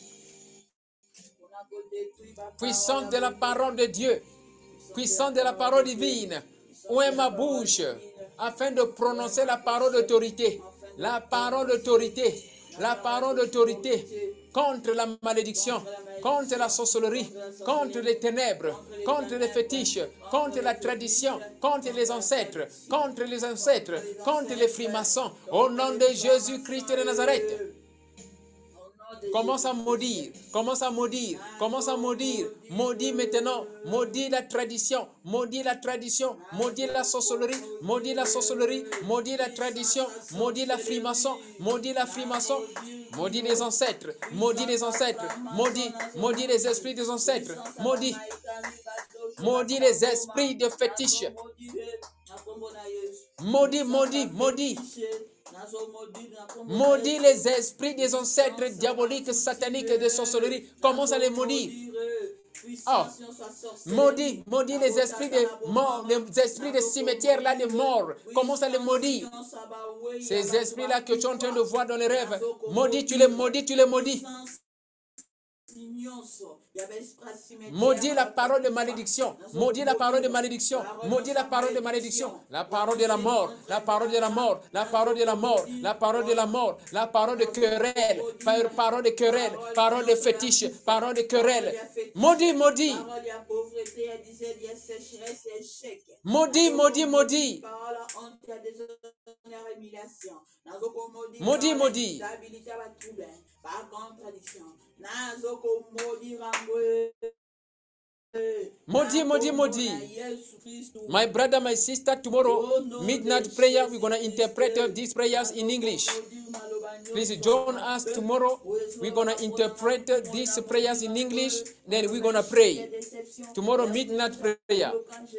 Puissance de la parole de Dieu, puissance de la parole divine, où est ma bouche afin de prononcer la parole d'autorité, la parole d'autorité, la parole d'autorité contre la malédiction, contre la sorcellerie, contre les ténèbres, contre les fétiches, contre la tradition, contre les ancêtres, contre les frimaçons, au nom de Jésus-Christ de Nazareth. Commence à maudire, commence à maudire, commence à maudire. Maudis maintenant, maudis la tradition, maudis la tradition, maudis la sorcellerie, maudis la sorcellerie, maudis la tradition, maudis la frimaçon, maudis la frimaçon, maudis les ancêtres, maudis les ancêtres, maudis les esprits des ancêtres, maudis les esprits de fétiche, maudis. Maudis les esprits des ancêtres diaboliques, sataniques et de sorcellerie. Commence à les maudire. Oh. Maudis les esprits des morts, les esprits des cimetières là, des morts. Commence à les maudire. Ces esprits-là que tu es en train de voir dans les rêves, maudis, tu les maudis, tu les maudis. Maudis la parole de malédiction, maudis la parole de malédiction, maudis la parole de malédiction, la parole de la mort, la parole de la mort, la parole de la mort, la parole de la mort, la parole de querelle, parole de querelle, parole de fétiche, parole de querelle. Maudis. Maudis. Maudit. My brother, my sister, tomorrow, midnight prayer, we're going to interpret these prayers in English. Please join us tomorrow. We're going to interpret these prayers in English, then we're going to pray. Tomorrow, midnight prayer.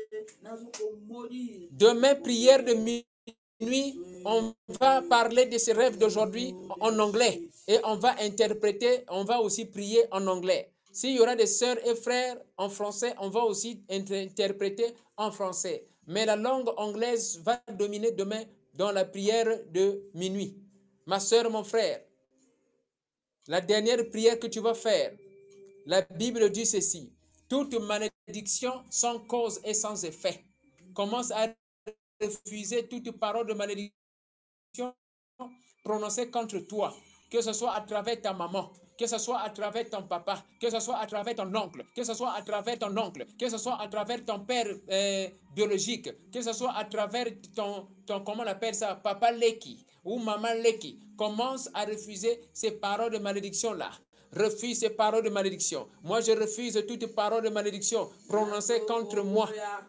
Demain, prière de minuit, on va parler de ces rêves d'aujourd'hui en anglais. Et on va interpréter, on va aussi prier en anglais. S'il y aura des sœurs et frères en français, on va aussi interpréter en français. Mais la langue anglaise va dominer demain dans la prière de minuit. Ma sœur, mon frère, la dernière prière que tu vas faire, la Bible dit ceci: toute malédiction sans cause et sans effet. Commence à refuser toute parole de malédiction prononcée contre toi, que ce soit à travers ta maman, que ce soit à travers ton papa, que ce soit à travers ton oncle, que ce soit à travers ton oncle, que ce soit à travers ton père biologique, que ce soit à travers ton comment on appelle ça, papa Leki ou maman Leki. Commence à refuser ces paroles de malédiction-là. Refuse ces paroles de malédiction. Moi, je refuse toute parole de malédiction prononcée contre moi.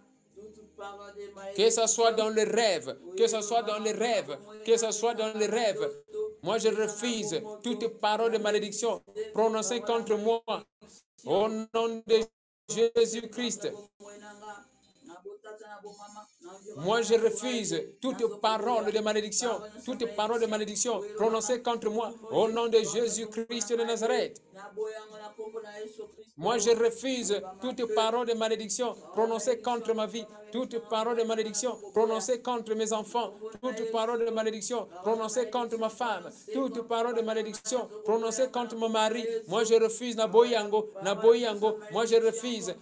Que ce soit dans les rêves, que ce soit dans les rêves, que ce soit dans les rêves. Moi, je refuse toute parole de malédiction prononcée contre moi. Au nom de Jésus-Christ. Moi, je refuse toute parole de malédiction prononcée contre moi. Au nom de Jésus-Christ de Nazareth. Moi, je refuse toute parole de malédiction prononcée contre ma vie, toute parole de malédiction prononcée contre mes enfants, toute parole de malédiction prononcée contre ma femme, toute parole de malédiction prononcée contre mon mari. Moi, je refuse Naboyango. Moi, je refuse.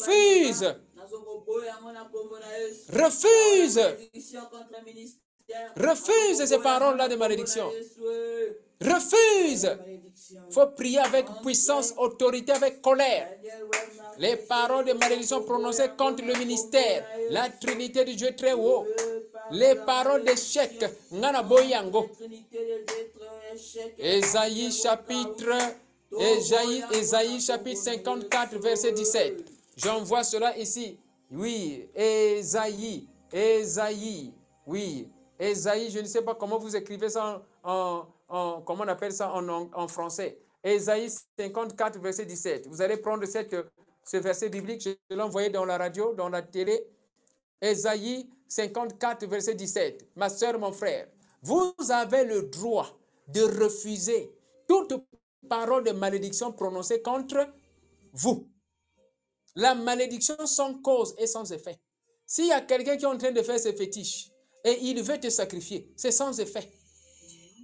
Refuse ces paroles-là de malédiction. Refuse. Il faut prier avec puissance, autorité, avec colère. Les paroles de malédiction prononcées contre le ministère, la Trinité du Dieu très haut. Les paroles d'échec. Ngana boyango. Ésaïe chapitre 54, verset 17. J'envoie cela ici. Oui, Ésaïe. Oui, Ésaïe, je ne sais pas comment vous écrivez ça comment on appelle ça en français. Ésaïe 54, verset 17. Vous allez prendre ce verset biblique, je l'ai envoyé dans la radio, dans la télé. Ésaïe 54, verset 17. Ma soeur, mon frère, vous avez le droit de refuser toute parole de malédiction prononcée contre vous. La malédiction sans cause et sans effet. S'il y a quelqu'un qui est en train de faire ses fétiches et il veut te sacrifier, c'est sans effet.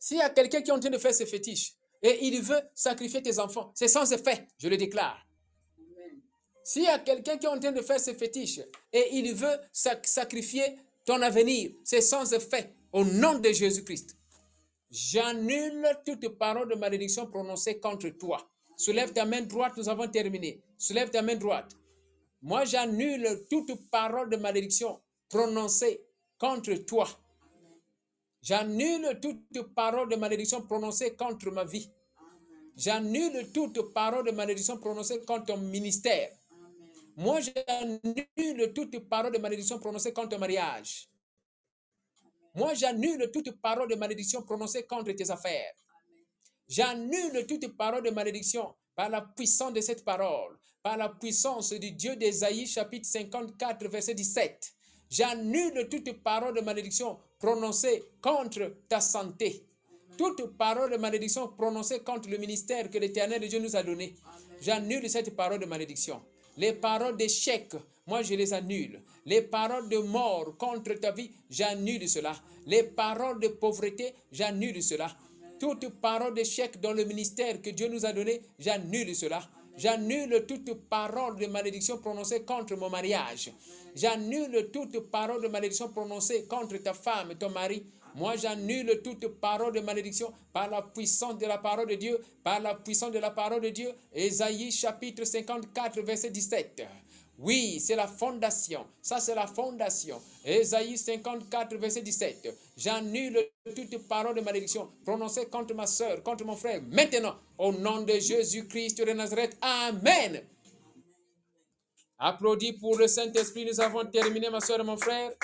S'il y a quelqu'un qui est en train de faire ses fétiches et il veut sacrifier tes enfants, c'est sans effet, je le déclare. S'il y a quelqu'un qui est en train de faire ses fétiches et il veut sacrifier ton avenir, c'est sans effet. Au nom de Jésus-Christ, j'annule toute parole de malédiction prononcée contre toi. Soulève ta main droite, nous avons terminé. Soulève ta main droite. Moi, j'annule toute parole de malédiction prononcée contre toi. J'annule toute parole de malédiction prononcée contre ma vie. J'annule toute parole de malédiction prononcée contre ton ministère. Moi, j'annule toute parole de malédiction prononcée contre ton mariage. Moi, j'annule toute parole de malédiction prononcée contre tes affaires. J'annule toute parole de malédiction par la puissance de cette parole, par la puissance du Dieu d'Ésaïe, chapitre 54, verset 17. J'annule toute parole de malédiction prononcée contre ta santé. Toute parole de malédiction prononcée contre le ministère que l'Éternel de Dieu nous a donné. J'annule cette parole de malédiction. Les paroles d'échec, moi je les annule. Les paroles de mort contre ta vie, j'annule cela. Les paroles de pauvreté, j'annule cela. Toute parole d'échec dans le ministère que Dieu nous a donné, j'annule cela. J'annule toute parole de malédiction prononcée contre mon mariage. J'annule toute parole de malédiction prononcée contre ta femme, ton mari. Moi, j'annule toute parole de malédiction par la puissance de la parole de Dieu, par la puissance de la parole de Dieu. Ésaïe chapitre 54, verset 17. Oui, c'est la fondation. Ça, c'est la fondation. Ésaïe 54, verset 17. J'annule toute parole de malédiction prononcée contre ma soeur, contre mon frère. Maintenant, au nom de Jésus-Christ de Nazareth. Amen. Applaudis pour le Saint-Esprit. Nous avons terminé, ma soeur et mon frère.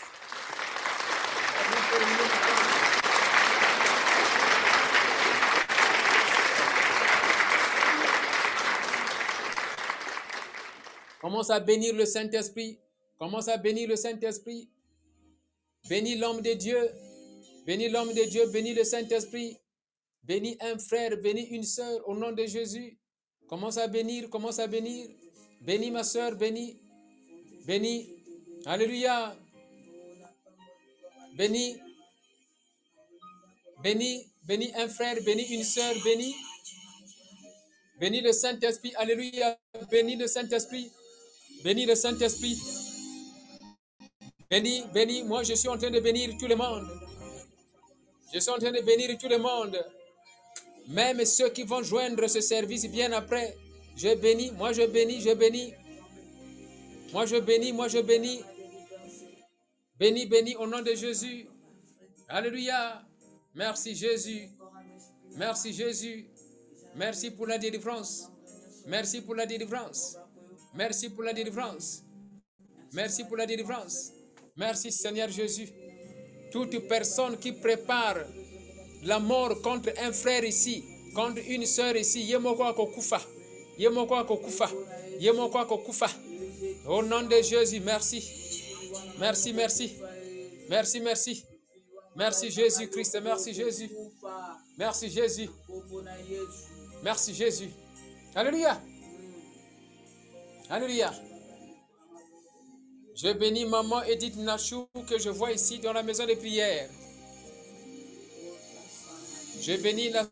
Commence à bénir le Saint-Esprit. Commence à bénir le Saint-Esprit. Bénis l'homme de Dieu. Bénis l'homme de Dieu. Bénis le Saint-Esprit. Bénis un frère. Bénis une sœur au nom de Jésus. Commence à bénir. Commence à bénir. Bénis ma sœur. Bénis. Bénis. Alléluia. Bénis. Bénis. Bénis un frère. Bénis une sœur. Bénis. Bénis le Saint-Esprit. Alléluia. Bénis le Saint-Esprit. Bénis le Saint-Esprit. Bénis, bénis. Moi, je suis en train de bénir tout le monde. Je suis en train de bénir tout le monde. Même ceux qui vont joindre ce service bien après. Je bénis. Moi, je bénis. Je bénis. Moi, je bénis. Moi, je bénis. Bénis, bénis au nom de Jésus. Alléluia. Merci Jésus. Merci Jésus. Merci pour la délivrance. Merci pour la délivrance. Merci pour la délivrance. Merci pour la délivrance. Merci Seigneur Jésus. Toute personne qui prépare la mort contre un frère ici, contre une sœur ici, Yemoko Kokufa. Yemoko Kokufa. Yemoko Kokufa. Au nom de Jésus, merci. Merci, merci. Merci, merci. Merci Jésus-Christ. Merci Jésus. Merci Jésus. Merci Jésus. Alléluia. Alléluia. Je bénis maman Edith Nachou que je vois ici dans la maison de prière. Je bénis la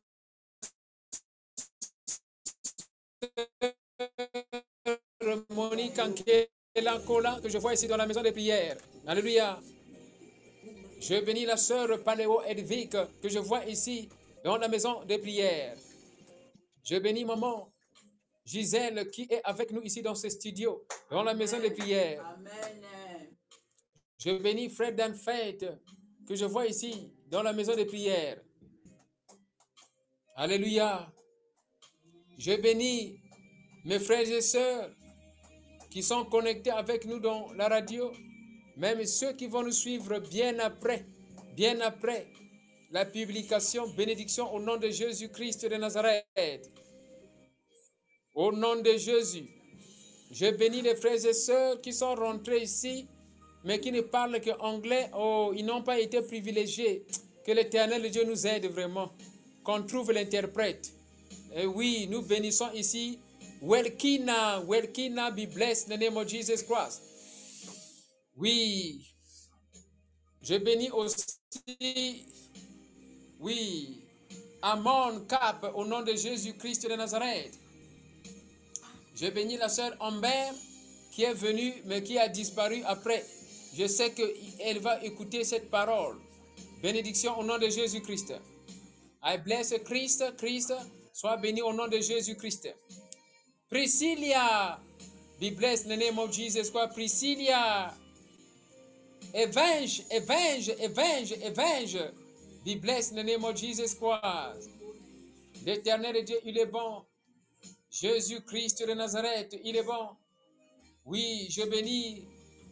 Monique Ankelankola que je vois ici dans la maison de prière. Alléluia. Je bénis la sœur Paléo Edvic que je vois ici dans la maison de prière. Je bénis maman Gisèle qui est avec nous ici dans ce studio, dans la maison de prière. Amen. Je bénis Fred Danfait que je vois ici dans la maison de prière. Alléluia. Je bénis mes frères et sœurs qui sont connectés avec nous dans la radio, même ceux qui vont nous suivre bien après la publication. Bénédiction au nom de Jésus-Christ de Nazareth. Au nom de Jésus, je bénis les frères et sœurs qui sont rentrés ici, mais qui ne parlent qu'anglais. Oh, ils n'ont pas été privilégiés. Que l'Éternel de Dieu nous aide vraiment, qu'on trouve l'interprète. Et oui, nous bénissons ici. Welkina, Welkina, be blessed in the name of Jesus Christ. Oui, je bénis aussi Oui. Amon Cap, au nom de Jésus-Christ de Nazareth. Je bénis la sœur Amber qui est venue mais qui a disparu après. Je sais qu'elle va écouter cette parole. Bénédiction au nom de Jésus-Christ. I bless Christ. Christ, sois béni au nom de Jésus-Christ. Priscilla, be blessed in the name of Jesus Christ. Priscilla, Evenge, be blessed in the name of Jesus Christ. L'Éternel Dieu, il est bon. Jésus-Christ de Nazareth, il est bon. Oui, je bénis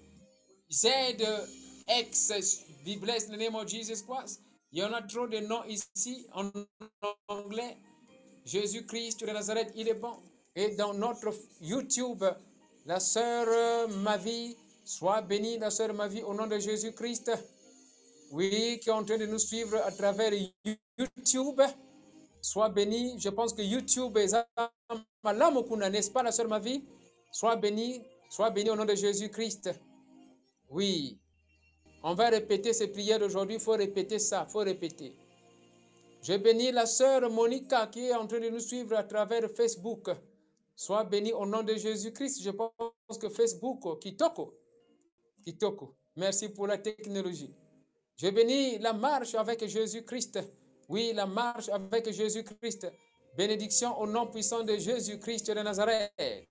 ZX, be blessed in the name of Jesus Christ. Il y en a trop de noms ici en anglais. Jésus-Christ de Nazareth, il est bon. Et dans notre YouTube, la sœur Mavi, sois bénie, la sœur Mavi, au nom de Jésus-Christ. Oui, qui est en train de nous suivre à travers YouTube. Sois bénie. Je pense que YouTube est Malamokuna, n'est-ce pas, la sœur Mavi? Sois bénie au nom de Jésus-Christ. Oui. On va répéter ces prières d'aujourd'hui. Il faut répéter ça, il faut répéter. Je bénis la sœur Monica qui est en train de nous suivre à travers Facebook. Sois bénie au nom de Jésus-Christ. Je pense que Facebook, Kitoko. Merci pour la technologie. Je bénis la marche avec Jésus-Christ. Oui, la marche avec Jésus-Christ. Bénédiction au nom puissant de Jésus-Christ de Nazareth.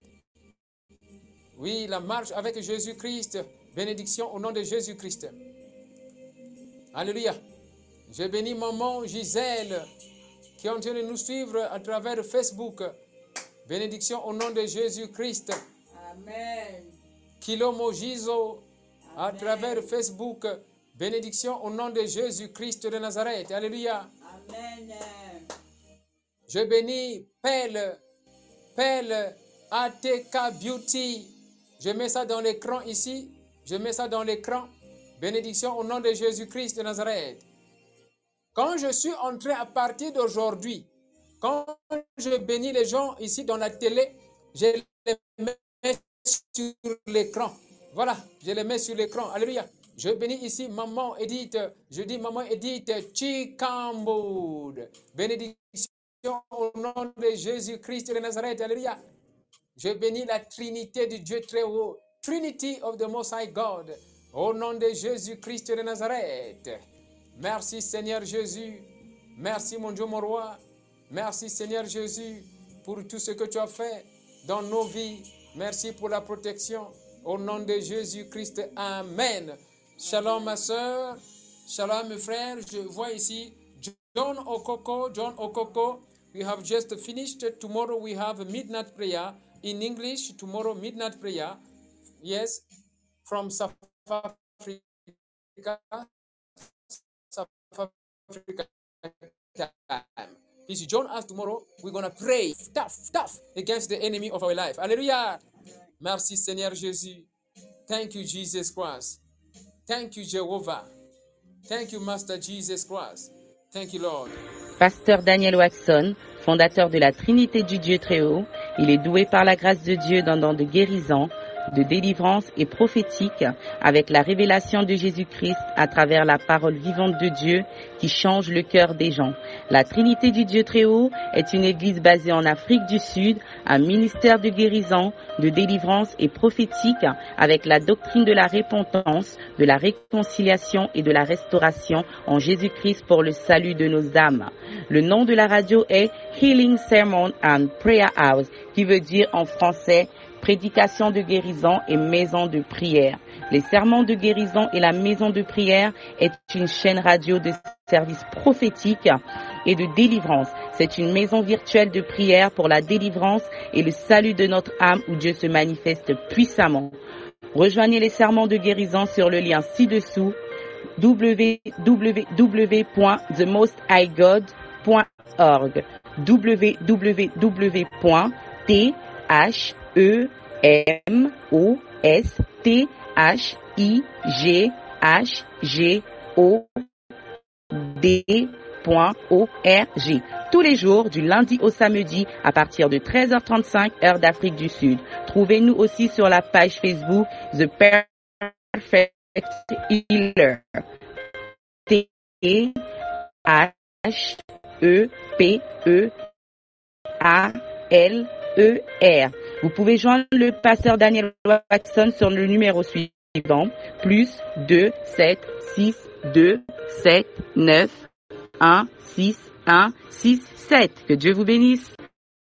Oui, la marche avec Jésus-Christ. Bénédiction au nom de Jésus-Christ. Alléluia. Je bénis maman Gisèle qui est en train de nous suivre à travers Facebook. Bénédiction au nom de Jésus-Christ. Amen. Kilo Mojizo à travers Facebook. Bénédiction au nom de Jésus-Christ de Nazareth. Alléluia. Amen. Je bénis Pelle, ATK Beauty. Je mets ça dans l'écran ici. Bénédiction au nom de Jésus-Christ de Nazareth. Quand je suis en train, à partir d'aujourd'hui, quand je bénis les gens ici dans la télé, je les mets sur l'écran. Voilà, je les mets sur l'écran. Alléluia. Je bénis ici maman Edith. Je dis maman Edith Chikamboud. Bénédiction au nom de Jésus-Christ de Nazareth. Alléluia. Je bénis la Trinité du Dieu très haut. Trinity of the Most High God. Au nom de Jésus-Christ de Nazareth. Merci Seigneur Jésus. Merci mon Dieu, mon roi. Merci Seigneur Jésus pour tout ce que tu as fait dans nos vies. Merci pour la protection. Au nom de Jésus-Christ. Amen. Shalom ma soeur. Shalom mes frères. Je vois ici John Okoko. We have just finished. Tomorrow we have a midnight prayer in English. Tomorrow midnight prayer. Yes. From South Africa. Time. Please join us tomorrow. We're going to pray tough against the enemy of our life. Alléluia. Merci Seigneur Jésus. Thank you Jesus Christ. Thank you Jehovah. Thank you Master Jesus Christ. Thank you Lord. Pasteur Daniel Watson, fondateur de la Trinité du Dieu très haut, il est doué par la grâce de Dieu d'un don de guérison, de délivrance et prophétique avec la révélation de Jésus-Christ à travers la parole vivante de Dieu qui change le cœur des gens. La Trinité du Dieu très haut est une église basée en Afrique du Sud, un ministère de guérison, de délivrance et prophétique avec la doctrine de la repentance, de la réconciliation et de la restauration en Jésus-Christ pour le salut de nos âmes. Le nom de la radio est Healing Sermon and Prayer House, qui veut dire en français prédication de guérison et maison de prière. Les sermons de guérison et la maison de prière est une chaîne radio de service prophétique et de délivrance. C'est une maison virtuelle de prière pour la délivrance et le salut de notre âme où Dieu se manifeste puissamment. Rejoignez les sermons de guérison sur le lien ci-dessous www.themosthighgod.org www.themosthighgod.org tous les jours du lundi au samedi à partir de 13h35 heure d'Afrique du Sud. Trouvez-nous aussi sur la page Facebook The Perfect Healer. H-E-P-E-A-L-E-R. Vous pouvez joindre le pasteur Daniel Watson sur le numéro suivant, plus 2 7 6 2 7 9 1 6 1 6 7. Que Dieu vous bénisse.